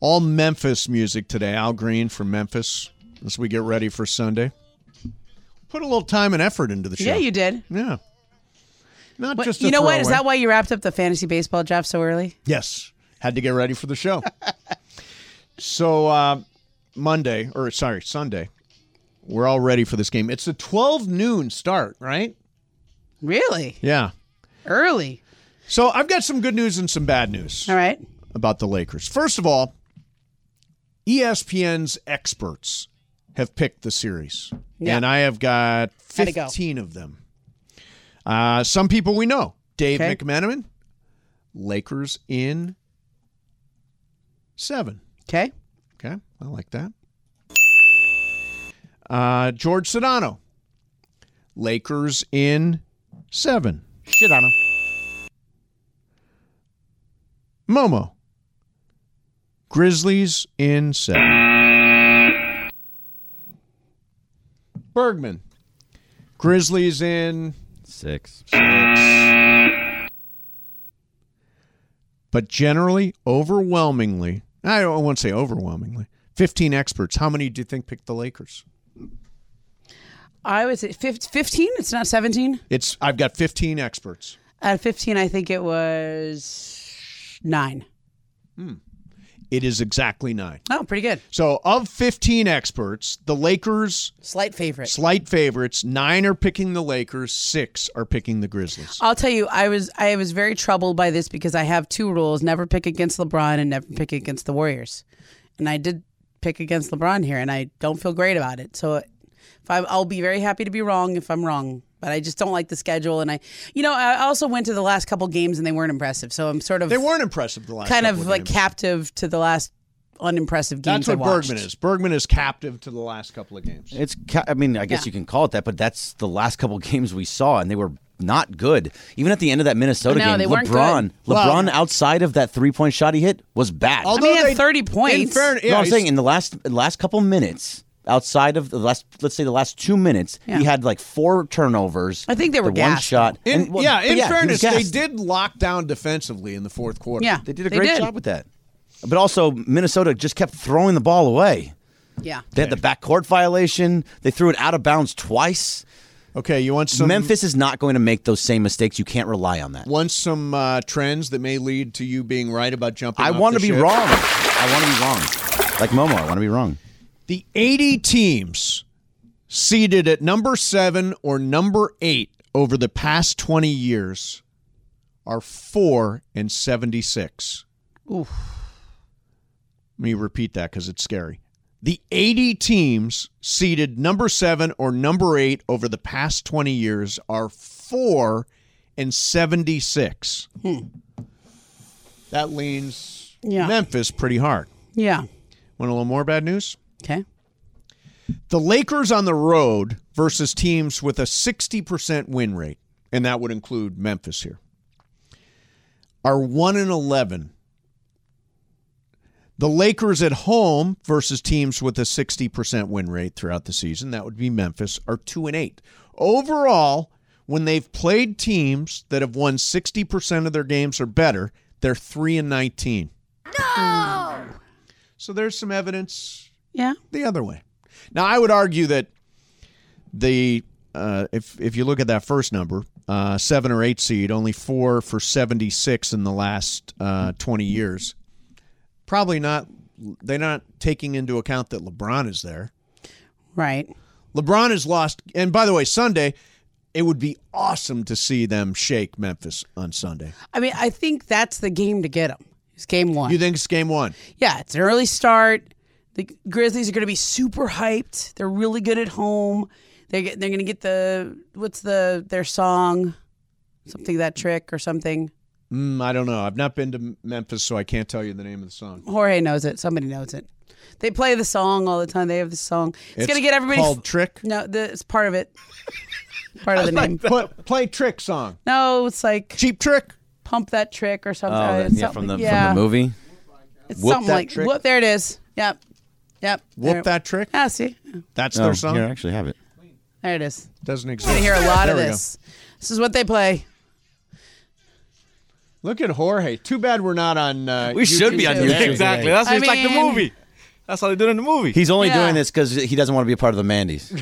S2: All Memphis music today. Al Green from Memphis as we get ready for Sunday. Put a little time and effort into the show.
S3: Yeah, you did.
S2: Yeah. Not
S3: But
S2: just a
S3: you know what? Is
S2: throwaway.
S3: that why you wrapped up the fantasy baseball draft so early?
S2: Yes. Had to get ready for the show. So uh, Monday, or sorry, Sunday, we're all ready for this game. It's a twelve noon start, right?
S3: Really?
S2: Yeah.
S3: Early.
S2: So I've got some good news and some bad news
S3: All right.
S2: about the Lakers. First of all, E S P N's experts have picked the series.
S3: Yeah.
S2: And I have got
S3: How'd it go?
S2: fifteen of them. Uh, some people we know. Dave
S3: Okay.
S2: McMenamin, Lakers in seven.
S3: Okay.
S2: Okay, I like that. Uh, George Sedano, Lakers in seven.
S4: Shit on him.
S2: Momo, Grizzlies in seven. Bergman, Grizzlies in
S4: Six.
S2: six. But generally, overwhelmingly, I don't want to say overwhelmingly, fifteen experts. How many do you think picked the Lakers?
S3: I would say fif- fifteen. It's not seventeen.
S2: It's I've got fifteen experts.
S3: At fifteen, I think it was nine.
S2: It is exactly nine.
S3: Oh, pretty good.
S2: So of fifteen experts, the Lakers,
S3: Slight favorite.
S2: slight favorites, nine are picking the Lakers, six are picking the Grizzlies.
S3: I'll tell you, I was I was very troubled by this because I have two rules: never pick against LeBron and never pick against the Warriors. And I did pick against LeBron here, and I don't feel great about it. So if I, I'll be very happy to be wrong if I'm wrong. But I just don't like the schedule, and I, you know, I also went to the last couple games and they weren't impressive. So I'm sort of
S2: They weren't impressive the last
S3: kind
S2: couple
S3: of like
S2: games.
S3: captive to the last unimpressive games.
S2: That's what
S3: I watched.
S2: Bergman is. Bergman is captive to the last couple of games.
S4: It's. Ca- I mean, I guess
S3: Yeah.
S4: you can call it that, but that's the last couple games we saw, and they were not good. Even at the end of that Minnesota
S3: No,
S4: game,
S3: they weren't
S4: LeBron,
S3: good.
S4: LeBron
S2: Well-
S4: outside of that three-point shot he hit was bad.
S2: Although
S3: I mean, he had
S2: they-
S3: thirty
S2: In
S3: points.
S2: fairness,
S4: no,
S2: yeah,
S4: I'm
S2: he's-
S4: saying in the last last couple minutes, outside of the last, let's say the last two minutes,
S3: Yeah.
S4: he had like four turnovers.
S3: I think they were
S4: the one
S3: gassed,
S4: shot.
S2: in,
S4: and, well,
S2: yeah,
S4: but
S2: in
S4: he was
S2: fairness, they
S4: gassed.
S2: did lock down defensively in the fourth quarter.
S3: Yeah,
S4: They did a
S3: They
S4: great
S3: did.
S4: job with that. But also, Minnesota just kept throwing the ball away.
S3: Yeah.
S4: They had the backcourt violation. They threw it out of bounds twice.
S2: Okay, you want some
S4: Memphis is not going to make those same mistakes. You can't rely on that.
S2: Want some uh, trends that may lead to you being right about jumping
S4: I
S2: off
S4: want
S2: the
S4: to be
S2: ship?
S4: wrong. I want to be wrong. Like Momo, I want to be wrong.
S2: The eighty teams seeded at number seven or number eight over the past twenty years are four and seventy-six.
S3: Oof.
S2: Let me repeat that because it's scary. The eighty teams seeded number seven or number eight over the past twenty years are four and seventy-six. That leans
S3: Yeah.
S2: Memphis pretty hard.
S3: Yeah.
S2: Want a little more bad news?
S3: Okay.
S2: The Lakers on the road versus teams with a sixty percent win rate, and that would include Memphis here, are one and eleven. The Lakers at home versus teams with a sixty percent win rate throughout the season, that would be Memphis, are two and eight. Overall, when they've played teams that have won sixty percent of their games or better, they're three and nineteen. No! So there's some evidence
S3: Yeah.
S2: the other way. Now, I would argue that the uh, if if you look at that first number, uh, seven or eight seed, only four for seventy-six in the last uh, twenty years. Probably not. They're not taking into account that LeBron is there.
S3: Right.
S2: LeBron has lost. And by the way, Sunday, it would be awesome to see them shake Memphis on Sunday.
S3: I mean, I think that's the game to get them. It's game one.
S2: You think it's game one?
S3: Yeah, it's an early start. The Grizzlies are going to be super hyped. They're really good at home. They get, they're going to get the what's the their song, something that trick or something.
S2: Mm, I don't know. I've not been to Memphis, so I can't tell you the name of the song.
S3: Jorge knows it. Somebody knows it. They play the song all the time. They have the song. It's,
S2: It's
S3: going to get everybody
S2: called
S3: f-
S2: Trick?
S3: No, the, it's part of it. Part of the name.
S2: Put, play Trick song.
S3: No, it's like
S2: Cheap Trick?
S3: Pump That Trick or something.
S4: Oh,
S3: Uh,
S4: that-
S3: it's
S4: yeah,
S3: something-
S4: from the
S3: yeah.
S4: from the movie.
S3: It's
S2: Whoop
S3: something
S2: That
S3: like
S2: Trick?
S3: whoop. There it is. Yep. Yep.
S2: Whoop
S3: There-
S2: That Trick?
S3: Ah, see,
S2: That's
S4: Oh,
S2: their song?
S4: here, I actually have it.
S3: there it is.
S2: Doesn't exist.
S3: You're gonna hear a lot
S2: There
S3: of
S2: we go.
S3: this. This is what they play.
S2: Look at Jorge. Too bad we're not on. Uh,
S7: We should
S2: YouTube
S7: be on
S2: today.
S7: YouTube. Exactly. That's
S3: I
S7: it's like the
S3: mean-
S7: movie. That's how they did it in the movie.
S4: He's only
S3: Yeah.
S4: doing this because he doesn't want to be a part of the Mandy's.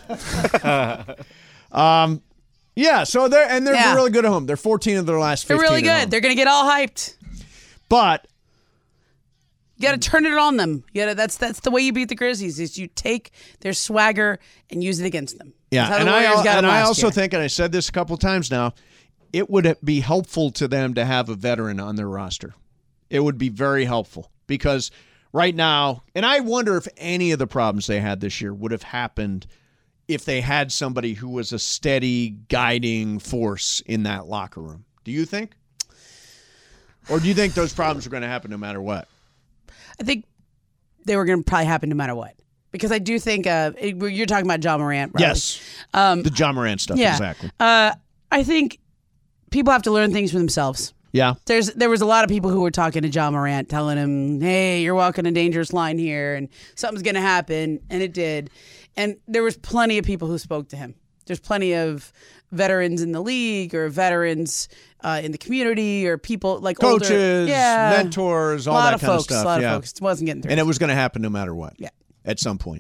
S2: Yeah, so they're and they're
S3: Yeah.
S2: really good at home. They're fourteen of their last
S3: They're
S2: fifteen.
S3: really
S2: at
S3: good.
S2: home.
S3: They're going to get all hyped.
S2: But
S3: You got to turn it on them. You gotta, that's that's the way you beat the Grizzlies. Is you take their swagger and use it against them.
S2: yeah,
S3: That's how
S2: and
S3: the
S2: I
S3: Warriors got
S2: and
S3: them
S2: I
S3: last
S2: also
S3: year.
S2: think, and I said this a couple times now, it would be helpful to them to have a veteran on their roster. It would be very helpful because right now, and I wonder if any of the problems they had this year would have happened if they had somebody who was a steady guiding force in that locker room. Do you think? Or do you think those problems are going to happen no matter what?
S3: I think they were going to probably happen no matter what. Because I do think uh, it- you're talking about John Morant, right?
S2: Yes.
S3: Um,
S2: The John Morant stuff,
S3: yeah.
S2: exactly.
S3: Uh, I think people have to learn things for themselves.
S2: Yeah.
S3: There's there was a lot of people who were talking to John Morant, telling him, "Hey, you're walking a dangerous line here, and something's going to happen," and it did. And there was plenty of people who spoke to him. There's plenty of veterans in the league, or veterans uh, in the community, or people like
S2: Coaches,
S3: older, yeah,
S2: mentors, all
S3: a lot
S2: that
S3: of
S2: kind
S3: folks,
S2: of stuff.
S3: A lot
S2: yeah.
S3: of folks. It wasn't getting through.
S2: And it was going to happen no matter what.
S3: Yeah.
S2: At some point.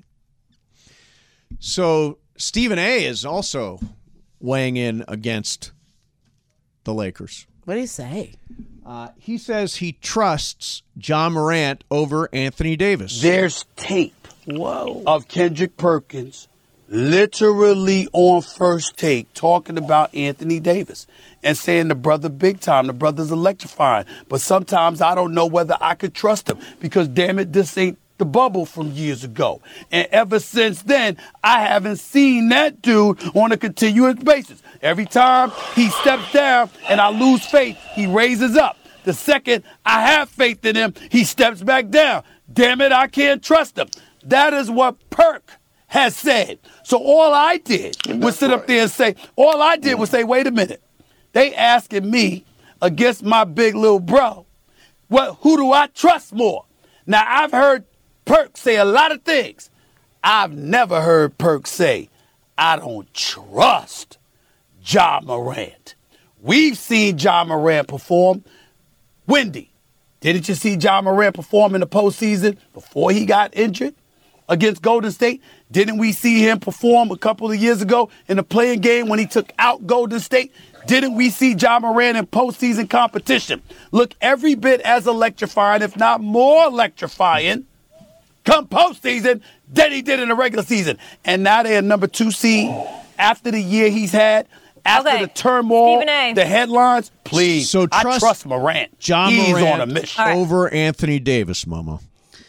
S2: So Stephen A. is also weighing in against the Lakers.
S3: What do you say?
S2: Uh, he says he trusts John Morant over Anthony Davis.
S8: There's tape
S3: Whoa.
S8: of Kendrick Perkins literally on First Take talking about Anthony Davis and saying the brother big time, the brother's electrifying. But sometimes I don't know whether I could trust him because, damn it, this ain't the bubble from years ago. And ever since then, I haven't seen that dude on a continuous basis. Every time he steps down and I lose faith, he raises up. The second I have faith in him, he steps back down. Damn it, I can't trust him. That is what Perk has said. So all I did was sit up there and say, all I did was say, wait a minute. They asking me against my big little bro, what, who do I trust more? Now, I've heard Perk say a lot of things. I've never heard Perk say, I don't trust John Morant. We've seen John Morant perform. Wendy, didn't you see John Morant perform in the postseason before he got injured against Golden State? Didn't we see him perform a couple of years ago in the playing game when he took out Golden State? Didn't we see John Morant in postseason competition look every bit as electrifying, if not more electrifying, come postseason than he did in the regular season? And now they're number two seed after the year he's had, after
S9: Okay.
S8: the turmoil,
S9: Stephen A.
S8: the headlines. Please,
S2: So
S8: I
S2: trust
S8: trust Morant.
S2: John
S8: He's
S2: Morant
S8: on a mission.
S9: All right.
S2: over Anthony Davis, Momo.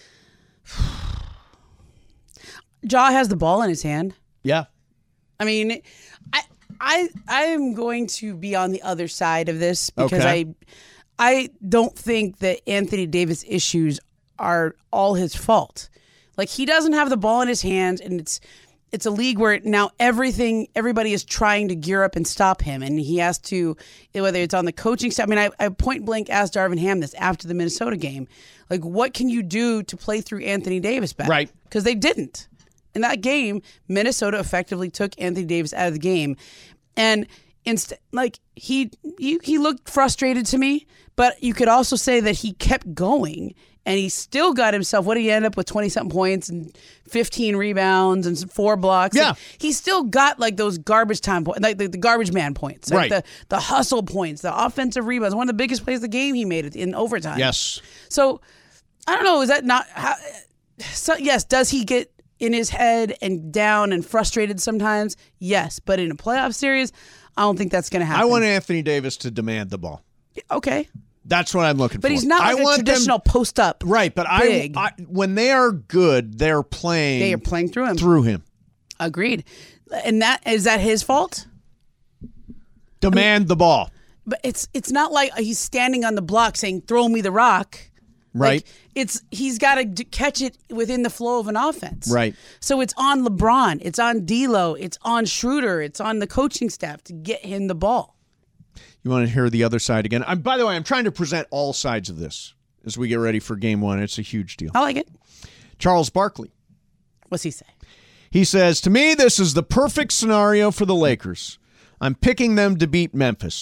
S3: Ja has the ball in his hand.
S2: Yeah.
S3: I mean, I I I am going to be on the other side of this because
S2: Okay.
S3: I I don't think that Anthony Davis issues are all his fault. Like, he doesn't have the ball in his hands, and it's it's a league where now everything everybody is trying to gear up and stop him, and he has to, whether it's on the coaching staff. I mean, I, I point blank asked Darvin Ham this after the Minnesota game, like, what can you do to play through Anthony Davis better?
S2: Right.
S3: Because they didn't. In that game, Minnesota effectively took Anthony Davis out of the game, and instead, like he, he he looked frustrated to me. But you could also say that he kept going, and he still got himself. What did he end up with? Twenty something points and fifteen rebounds and four blocks.
S2: Yeah.
S3: Like, he still got like those garbage time points, like the, the garbage man points, like
S2: Right.
S3: the the hustle points, the offensive rebounds. One of the biggest plays of the game he made it in overtime.
S2: Yes.
S3: So I don't know. Is that not how? So, yes. Does he get in his head and down and frustrated sometimes? Yes. But in a playoff series, I don't think that's going to happen.
S2: I want Anthony Davis to demand the ball.
S3: Okay.
S2: That's what I'm looking
S3: But
S2: for.
S3: he's not
S2: I
S3: like a
S2: want them-
S3: traditional post up.
S2: Right, but I,
S3: big.
S2: I when they are good, they're playing
S3: They are playing through him.
S2: through him.
S3: Agreed. And that is that his fault?
S2: Demand the ball.
S3: But it's it's not like he's standing on the block saying, "Throw me the rock."
S2: Right.
S3: Like, it's he's got to catch it within the flow of an offense.
S2: Right.
S3: So it's on LeBron, it's on D'Lo, it's on Schroeder, it's on the coaching staff to get him the ball.
S2: You want to hear the other side again? I'm, by the way, I'm trying to present all sides of this as we get ready for game one. It's a huge deal.
S3: I like it.
S2: Charles Barkley.
S3: What's he say?
S2: He says, to me, this is the perfect scenario for the Lakers. I'm picking them to beat Memphis.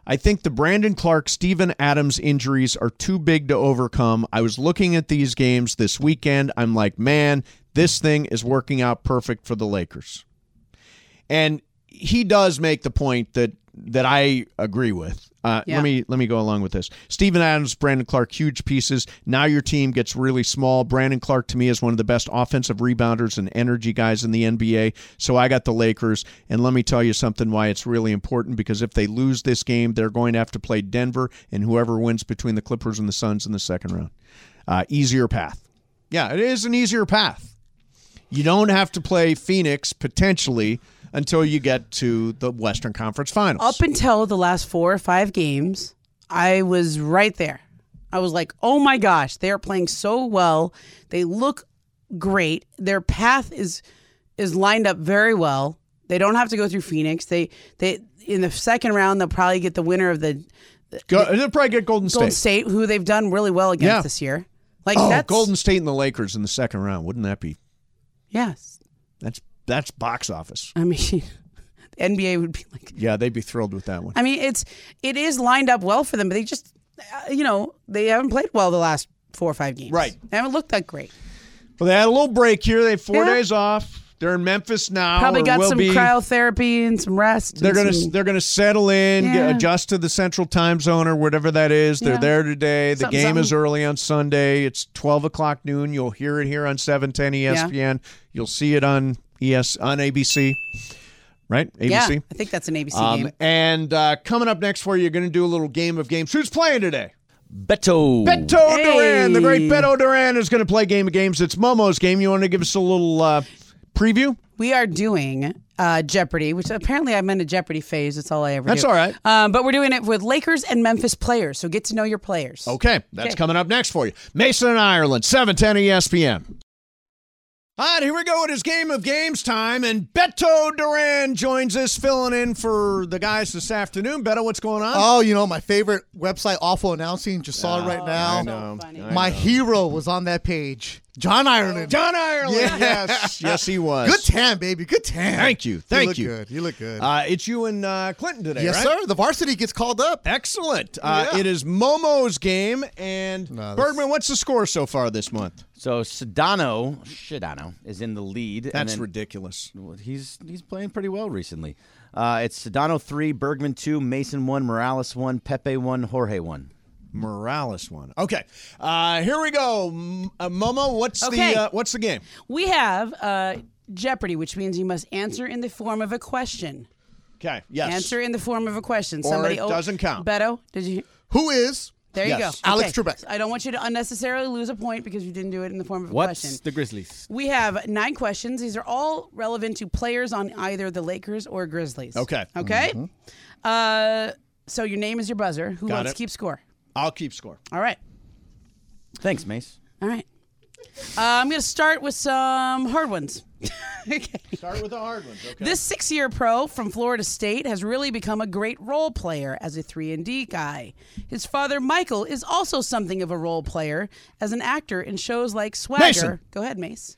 S2: I think the Brandon Clark, Steven Adams injuries are too big to overcome. I was looking at these games this weekend. I'm like, man, this thing is working out perfect for the Lakers. And he does make the point that that I agree with. Uh,
S3: Yeah.
S2: Let me let me go along with this. Steven Adams, Brandon Clark, huge pieces. Now your team gets really small. Brandon Clark, to me, is one of the best offensive rebounders and energy guys in the N B A. So I got the Lakers. And let me tell you something why it's really important, because if they lose this game, they're going to have to play Denver and whoever wins between the Clippers and the Suns in the second round. Uh, easier path. Yeah, it is an easier path. You don't have to play Phoenix, potentially, until you get to the Western Conference Finals.
S3: Up until the last four or five games, I was right there. I was like, oh my gosh, they are playing so well. They look great. Their path is is lined up very well. They don't have to go through Phoenix. They they in the second round, they'll probably get the winner of the
S2: Go, they'll probably get Golden State.
S3: Golden State, who they've done really well against
S2: Yeah.
S3: this year. Like
S2: Oh,
S3: that's
S2: Golden State and the Lakers in the second round. Wouldn't that be?
S3: Yes.
S2: That's that's box office.
S3: I mean, the N B A would be like,
S2: Yeah, they'd be thrilled with that one.
S3: I mean, it's it is lined up well for them, but they just, uh, you know, they haven't played well the last four or five games.
S2: Right.
S3: They haven't looked that great.
S2: Well, they had a little break here. They had four
S3: Yeah.
S2: days off. They're in Memphis now.
S3: Probably
S2: or
S3: got
S2: will
S3: some
S2: be.
S3: cryotherapy and some rest.
S2: They're
S3: and
S2: gonna
S3: some-
S2: they're gonna settle in, get,
S3: Yeah.
S2: adjust to the Central Time Zone or whatever that is. They're
S3: Yeah.
S2: there today. The
S3: Something,
S2: game is
S3: something.
S2: early on Sunday. It's twelve o'clock noon. You'll hear it here on seven ten E S P N. You'll see it on E S on A B C, right? A B C.
S3: Yeah, I think that's an A B C
S2: Um,
S3: game.
S2: and uh, coming up next for you, you're going to do a little game of games. Who's playing today?
S4: Beto.
S2: Beto
S3: Hey.
S2: Duran. The great Beto Duran is going to play game of games. It's Momo's game. You want to give us a little uh, preview?
S3: We are doing uh, Jeopardy, which apparently I'm in a Jeopardy phase. That's all I ever
S2: That's
S3: do.
S2: all right.
S3: Um, but we're doing it with Lakers and Memphis players, so get to know your players.
S2: Okay, that's
S3: Okay.
S2: coming up next for you. Mason and Ireland, seven ten E S P N. All right, here we go. It is game of games time, and Beto Duran joins us, filling in for the guys this afternoon. Beto, what's going on?
S9: Oh, you know, my favorite website, Awful Announcing, just saw it right now.
S2: I know.
S3: funny.
S2: I
S9: My
S2: know.
S9: hero was on that page. John Ireland.
S2: John Ireland.
S9: Yeah.
S2: Yes, yes, he was.
S9: Good tan, baby. Good tan.
S2: Thank you. Thank
S9: you.
S2: you.
S9: Look good. You look good.
S2: Uh, it's you and uh, Clinton today,
S9: yes,
S2: right?
S9: sir. The varsity gets called up.
S2: Excellent. Uh,
S9: Yeah.
S2: It is Momo's game, and
S9: No, this-
S2: Bergman, what's the score so far this month?
S4: So Sedano, Shidano is in the lead. and
S2: That's
S4: then-
S2: ridiculous.
S4: Well, He's he's playing pretty well recently. Uh, it's Sedano three, Bergman two, Mason one, Morales one, Pepe one, Jorge one.
S2: Morales one. Okay, uh, here we go. M- uh, Momo, what's
S3: Okay.
S2: the uh, what's the game?
S3: We have uh, Jeopardy, which means you must answer in the form of a question.
S2: Okay, yes.
S3: Answer in the form of a question.
S2: Or
S3: Somebody
S2: it
S3: oh,
S2: doesn't count.
S3: Beto, did you?
S9: Who is?
S3: There
S2: Yes.
S3: you go.
S9: Alex
S3: Okay.
S9: Trebek.
S3: I don't want you to unnecessarily lose a point because you didn't do it in the form of a
S7: What's
S3: question.
S7: the Grizzlies?
S3: We have nine questions. These are all relevant to players on either the Lakers or Grizzlies.
S2: Okay.
S3: Okay. Uh, so your name is your buzzer. Who
S2: Got
S3: wants
S2: it.
S3: to keep score?
S2: I'll keep score.
S3: All right.
S4: Thanks, Mace.
S3: All right. Uh, I'm going to start with some hard ones. Okay.
S2: Start with the hard ones. Okay.
S3: This six-year pro from Florida State has really become a great role player as a three and D guy. His father, Michael, is also something of a role player as an actor in shows like Swagger.
S2: Mason.
S3: Go ahead, Mace.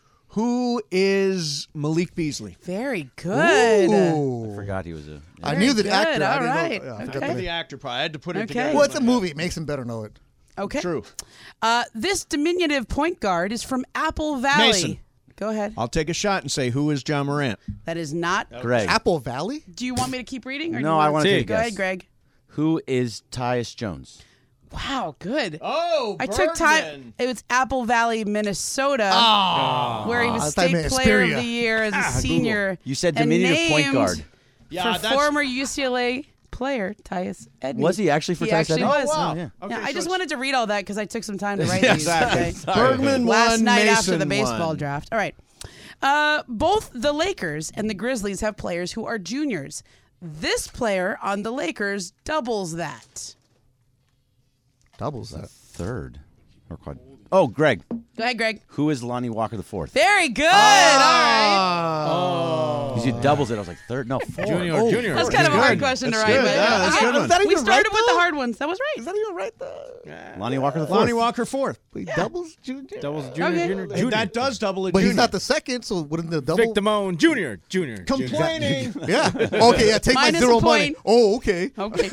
S2: Who is Malik Beasley?
S3: Very good.
S9: Ooh.
S4: Forgot he was a.
S9: I
S3: Very
S9: knew the
S3: good.
S9: actor. I
S3: All
S9: didn't know-
S3: right.
S9: yeah, I forgot
S3: Okay.
S9: the
S2: The
S9: name.
S2: actor, probably. I had to put it
S3: Okay.
S2: together.
S9: Well, it's a movie. Mason better know it.
S3: Okay.
S2: True.
S3: Uh, this diminutive point guard is from Apple Valley.
S2: Mason.
S3: Go ahead.
S2: I'll take a shot and say, who is John Morant?
S3: That is not.
S4: Greg.
S9: Apple Valley?
S3: Do you want me to keep reading? Or do
S4: No,
S3: you
S4: I
S3: want
S4: wanna
S3: to
S4: take a
S3: Go
S4: guess.
S3: ahead, Greg.
S4: Who is Tyus Jones?
S3: Wow, good.
S2: Oh,
S3: I took time. It was Apple Valley, Minnesota, where he was
S9: I thought you
S3: State
S9: meant
S3: Player of
S9: Asperia.
S3: the Year as a senior.
S4: You said
S3: and
S4: diminutive point
S3: named
S4: guard.
S2: Yeah,
S3: for
S2: that's-
S3: former U C L A player Tyus Edney.
S4: Was he actually for
S3: He
S4: Tyus
S3: actually
S4: Edney?
S3: was.
S2: Oh, wow.
S4: yeah.
S2: Okay,
S3: yeah, I
S2: so
S3: just
S2: it's-
S3: wanted to read all that because I took some time to write
S2: Yeah,
S3: these.
S2: exactly.
S3: okay?
S2: Bergman
S3: Last
S2: won,
S3: night
S2: Mason
S3: after the baseball
S2: won.
S3: draft. All right. Uh, both the Lakers and the Grizzlies have players who are juniors. This player on the Lakers doubles that.
S9: Doubles that.
S4: Third. Or quad. Oh, Greg.
S3: Go ahead, Greg.
S4: Who is Lonnie Walker the fourth?
S3: Very good. All right.
S7: Oh.
S4: Because you doubles it. I was like, third? No, four.
S7: Junior,
S4: oh.
S7: junior.
S3: That's kind of a hard question
S2: That's
S3: to write.
S2: good.
S3: But
S2: Yeah, that's a good one.
S9: Is that
S3: we
S9: even
S3: started
S9: right,
S3: with the
S9: though?
S3: hard ones. That was right.
S9: Is that even right though?
S4: Lonnie Walker the fourth.
S2: Lonnie Walker fourth.
S9: Wait, doubles junior.
S7: Doubles junior,
S3: Okay.
S7: junior,
S2: Hey,
S7: junior.
S2: that does double a
S9: But
S2: junior.
S9: he's not the second, so wouldn't the double?
S7: Vic Damone, junior, junior.
S2: complaining.
S9: Yeah. Okay. Yeah. Take
S3: Minus
S9: my zero
S3: a
S9: money.
S3: point.
S9: Oh, okay.
S3: Okay.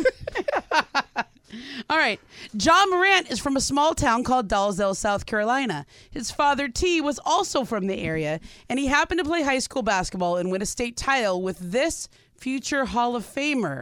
S3: All right. John Morant is from a small town called Dalzell, South Carolina. His father, T, was also from the area, and he happened to play high school basketball and win a state title with this future Hall of Famer.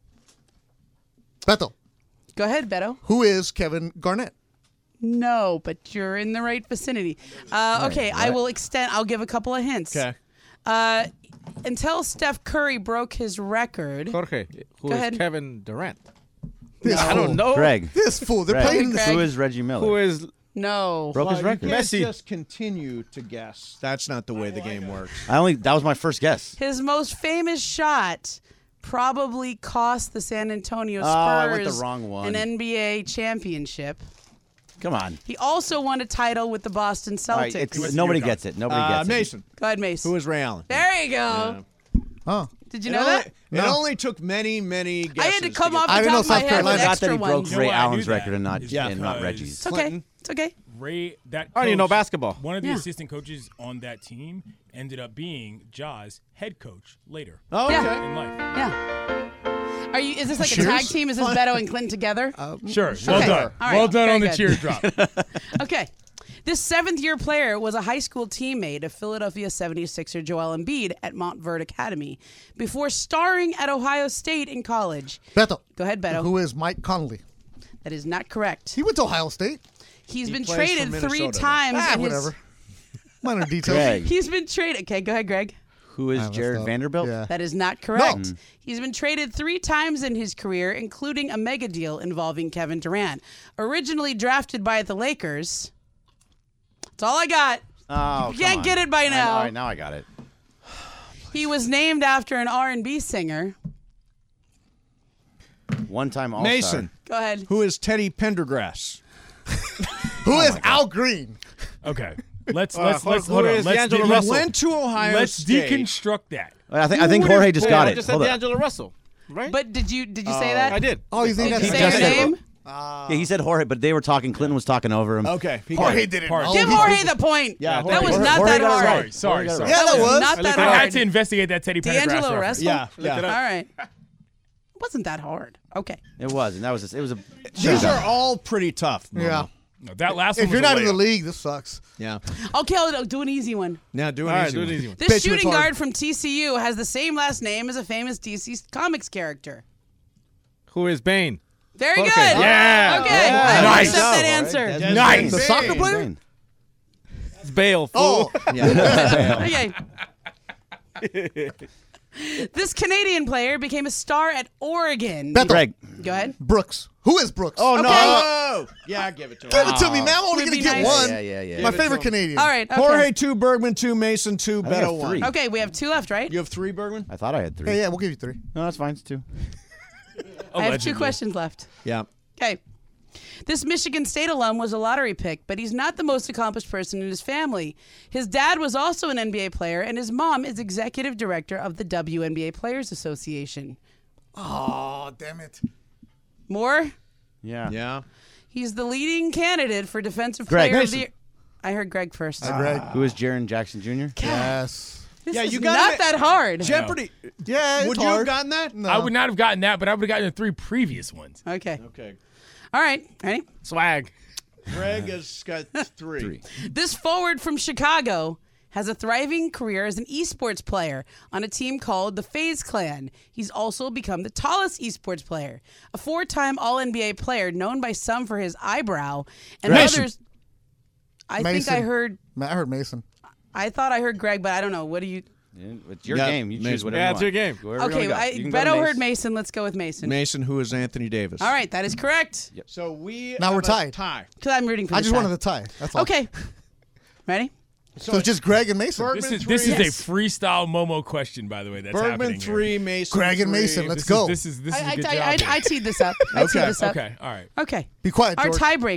S9: Beto.
S3: Go ahead, Beto.
S9: Who is Kevin Garnett?
S3: No, but you're in the right vicinity. Uh, okay, I will extend. I'll give a couple of hints.
S2: Okay.
S3: Uh, until Steph Curry broke his record.
S7: Jorge, who
S3: Go
S7: is
S3: ahead.
S7: Kevin Durant?
S9: This
S7: I
S9: fool.
S7: don't know.
S4: Greg.
S9: This fool. They're
S4: Greg.
S9: playing in the
S3: Greg.
S4: Who is Reggie Miller?
S7: Who is
S3: No.
S4: Broke his
S2: Well,
S4: record.
S2: You can't
S7: Messi.
S2: just continue to guess. That's not the way the game works.
S4: I only that was my first guess.
S3: His most famous shot probably cost the San Antonio Spurs
S4: Oh, I went the wrong one.
S3: an N B A championship.
S4: Come on.
S3: He also won a title with the Boston
S4: All
S3: Celtics.
S4: right, it's, nobody gets it. Nobody
S2: Uh,
S4: gets
S2: Mason.
S3: Go ahead, Mace.
S2: Who is Ray Allen?
S3: There you go.
S9: Oh.
S3: Did you
S2: It
S3: know
S2: only,
S3: that?
S2: It
S9: No.
S2: only took many, many guesses.
S3: I had to come
S2: get
S3: off the
S9: I didn't
S3: top
S9: know
S3: of my
S9: South
S3: head
S9: Carolina.
S3: with
S4: it. I
S3: extra
S4: forgot that he broke
S3: ones.
S10: You know
S4: Ray
S10: why I
S4: Allen's
S10: knew
S4: record
S10: that
S4: and not
S10: is
S2: Yeah.
S4: and not
S10: because
S4: Reggie's.
S3: It's okay.
S2: Clinton.
S3: It's okay.
S10: Ray, that
S7: I don't even know
S10: coach-
S7: basketball.
S10: One of the
S3: Yeah.
S10: assistant coaches on that team ended up being Ja's head coach later
S2: Oh, okay.
S3: Yeah.
S10: in life.
S3: Yeah. Are you? Is this like a
S9: Cheers?
S3: tag team? Is this Beto and Clinton together?
S10: Sure. Well
S3: Okay.
S10: done.
S3: All right.
S10: Well done
S3: Very
S10: on the
S3: good.
S10: cheers drop.
S3: Okay. This seventh-year player was a high school teammate of Philadelphia seventy-sixer Joel Embiid at Montverde Academy before starring at Ohio State in college.
S9: Beto.
S3: Go ahead, Beto.
S9: Who is Mike Conley?
S3: That is not correct.
S9: He went to Ohio State.
S3: He's
S2: He
S3: been
S2: plays
S3: traded
S2: for
S3: three
S2: Minnesota, though.
S3: times.
S9: Ah,
S3: in his-
S9: whatever. Minor details.
S4: Greg.
S3: He's been traded. Okay, go ahead, Greg.
S4: Who is
S9: I messed
S4: Jared
S9: up.
S4: Vanderbilt?
S9: Yeah.
S3: That is not correct. He's been traded three times in his career, including a mega deal involving Kevin Durant. Originally drafted by the Lakers. That's all I got.
S4: Oh,
S3: You can't
S4: come on.
S3: get it by
S4: I know-
S3: now.
S4: All right, now I got it.
S3: He was named after an R and B singer.
S4: One-time All-Star.
S2: Mason.
S3: Go ahead.
S2: Who is Teddy Pendergrass?
S9: Who is Al Green?
S10: Okay. Let's
S7: Uh,
S10: let's
S7: who-
S10: let's
S7: who
S10: hold on.
S7: is
S10: Let's
S7: D'Angelo
S10: de-
S7: Russell?
S2: Went to Ohio
S10: Let's
S2: State.
S10: deconstruct that.
S4: I think I think Jorge just got
S7: I
S4: it.
S7: just said
S4: Hold on.
S7: D'Angelo Russell, right?
S3: But did you did you say that?
S7: I did.
S9: Oh, you think
S3: Did you
S9: that's
S3: say
S4: just
S3: your
S4: said-
S3: name?
S4: Yeah, he said Jorge, but they were talking. Clinton was talking over him.
S2: Okay. he got
S9: Jorge
S2: it.
S9: didn't
S10: Pardon.
S9: know.
S3: Give
S9: He-
S3: Jorge the point.
S2: Yeah,
S3: that was
S2: Jorge-
S3: not
S4: Jorge
S3: that
S4: got it
S3: hard.
S4: right.
S10: Sorry, sorry,
S4: Jorge got it
S10: sorry.
S9: Yeah, that was.
S3: Not that
S10: I had
S3: hard.
S10: to investigate that Teddy Pendergrass
S3: D'Angelo
S10: reference.
S3: Russell?
S2: Yeah, yeah.
S3: All right. It wasn't that hard. Okay.
S4: It was, and that was just, it was a.
S2: These are all pretty tough. Momo.
S9: Yeah.
S10: No, that last one
S9: If
S10: was
S9: you're
S10: a
S9: not in the
S10: layup.
S9: league, this sucks.
S2: Yeah.
S3: Okay, I'll do an easy one.
S2: Now do an
S7: All right,
S2: easy
S7: do an
S2: one.
S7: easy one.
S3: This
S9: Bitch,
S3: shooting
S9: it's hard.
S3: guard from T C U has the same last name as a famous D C Comics character.
S7: Who is Bane?
S3: Very good.
S7: Yeah.
S3: Okay.
S7: Yeah.
S3: I
S7: Nice.
S3: accept that
S4: All right.
S3: answer.
S4: Desmond
S10: Nice.
S4: Bain.
S9: The soccer
S2: Bane.
S9: player?
S4: Bain.
S7: It's Bale. Fool.
S9: Oh,
S2: Yeah.
S3: Okay. This Canadian player became a star at Oregon.
S9: Beto.
S4: Greg.
S3: Go ahead.
S9: Brooks. Who is Brooks?
S4: Oh,
S3: Okay.
S4: no.
S2: Oh, yeah, give it to
S9: Give
S2: him.
S9: it to me, man. I'm only
S3: Would
S9: going to
S3: be
S9: get
S3: nice.
S9: one.
S4: Yeah, yeah, yeah.
S9: My favorite Canadian.
S3: All right. Okay.
S2: Jorge two, Bergman two, Mason two,
S4: I think I
S2: Beto
S4: have
S2: one.
S4: three.
S3: Okay, we have two left, right?
S2: You have three, Bergman?
S4: I thought I had three.
S9: Hey, yeah, we'll give you three.
S4: No, that's fine. It's two.
S3: I have two
S10: Allegedly.
S3: questions left.
S2: Yeah.
S3: Okay. This Michigan State alum was a lottery pick, but he's not the most accomplished person in his family. His dad was also an N B A player, and his mom is executive director of the W N B A Players Association.
S9: Oh, damn it.
S3: More?
S4: Yeah.
S2: Yeah.
S3: He's the leading candidate for Defensive
S4: Greg
S3: Player of the
S4: Mason.
S3: Year. I heard Greg first.
S9: Hi, Greg.
S4: Who is Jaron Jackson Junior?
S9: Yes.
S3: This
S2: Yeah,
S3: is
S2: you got
S3: not
S2: it.
S3: that hard.
S2: Jeopardy.
S9: Yeah, it's
S2: Would you
S9: hard.
S2: have gotten that?
S9: No.
S10: I would not have gotten that, but I would have gotten the three previous ones.
S3: Okay.
S2: Okay.
S3: All right. Ready?
S7: Swag.
S2: Greg has got three.
S4: Three.
S3: This forward from Chicago has a thriving career as an esports player on a team called the FaZe Clan. He's also become the tallest esports player, a four-time All N B A player known by some for his eyebrow and
S2: Mason.
S3: others. I
S9: Mason.
S3: think I heard.
S9: Ma- I heard Mason.
S3: I thought I heard Greg, but I don't know. What do you?
S4: Yeah, it's your
S2: Yeah,
S4: game. You choose
S2: Mason.
S4: whatever
S7: Yeah,
S4: you
S7: it's your
S4: want.
S7: game.
S4: Whoever you
S3: Okay,
S4: wanna go.
S3: I,
S4: You can go
S3: Beto
S4: to
S3: heard
S4: Mace.
S3: Mason. Let's go with Mason.
S2: Mason, who is Anthony Davis.
S3: All right, that is correct.
S2: So we
S9: Now
S2: have
S9: we're
S2: a
S9: tied.
S2: tie.
S3: Because I'm rooting for.
S9: I
S3: the
S9: just
S3: tie.
S9: wanted the tie. That's all.
S3: Okay. Ready?
S9: So it's just Greg and Mason.
S2: Bergman
S10: This is
S2: three.
S10: this is
S3: Yes.
S10: a freestyle Momo question, by the way. That's
S2: Bergman
S10: happening here.
S2: three, Mason
S9: Greg and
S2: three.
S9: Mason, let's
S10: This
S9: go.
S10: Is, this is this is
S3: I,
S10: a good
S3: I,
S10: job.
S3: I,
S10: here.
S3: I teed this up. I
S2: Okay,
S3: teed this up.
S10: Okay, all right.
S3: Okay.
S9: Be quiet,
S3: Our
S9: George.
S3: tiebreaker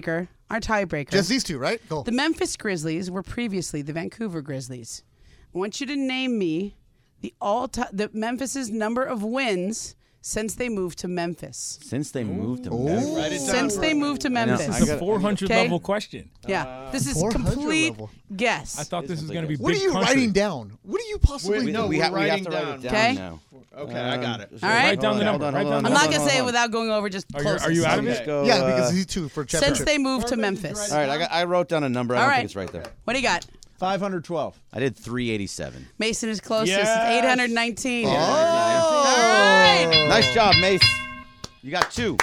S3: our tiebreaker.
S9: Just these two, right? Go.
S3: The Memphis Grizzlies were previously the Vancouver Grizzlies. I want you to name me the all time the Memphis's number of wins since they moved to Memphis.
S4: Since they moved to
S9: Ooh.
S4: Memphis.
S2: Write it down.
S3: Since they moved to
S4: know.
S3: Memphis.
S4: I
S10: This is a four hundred
S3: Okay.
S10: level question.
S3: Yeah, this is
S9: four hundred
S3: complete
S9: level.
S3: guess.
S10: I thought this was going to be
S9: What
S10: big
S9: are you
S10: country.
S9: writing down? What are you possibly
S2: Wait, no,
S9: doing?
S4: we,
S2: we're
S4: ha- we have
S2: writing
S4: to write
S2: down.
S4: it down
S3: Okay.
S4: now.
S2: Okay, I got it.
S3: All right.
S10: Write down the
S4: Hold
S10: number.
S4: on,
S10: Write
S4: hold
S10: down
S4: on,
S10: the
S3: I'm not
S4: hold
S3: going
S10: number.
S3: to say it
S4: hold on.
S3: without going over just
S10: Are you,
S3: closest.
S10: are you out of
S4: Let's
S10: it?
S4: go,
S9: Yeah,
S4: uh,
S9: because these two for championship.
S3: Since they moved to Memphis.
S4: All right, I, got, I wrote down a number. I
S3: All
S4: don't
S3: right.
S4: think it's right there.
S3: What do you got?
S2: five hundred twelve.
S4: I did three eighty-seven.
S3: Mason is closest.
S10: Yes.
S3: It's eight hundred nineteen.
S9: Oh.
S3: All right.
S4: Nice job, Mace. You got two.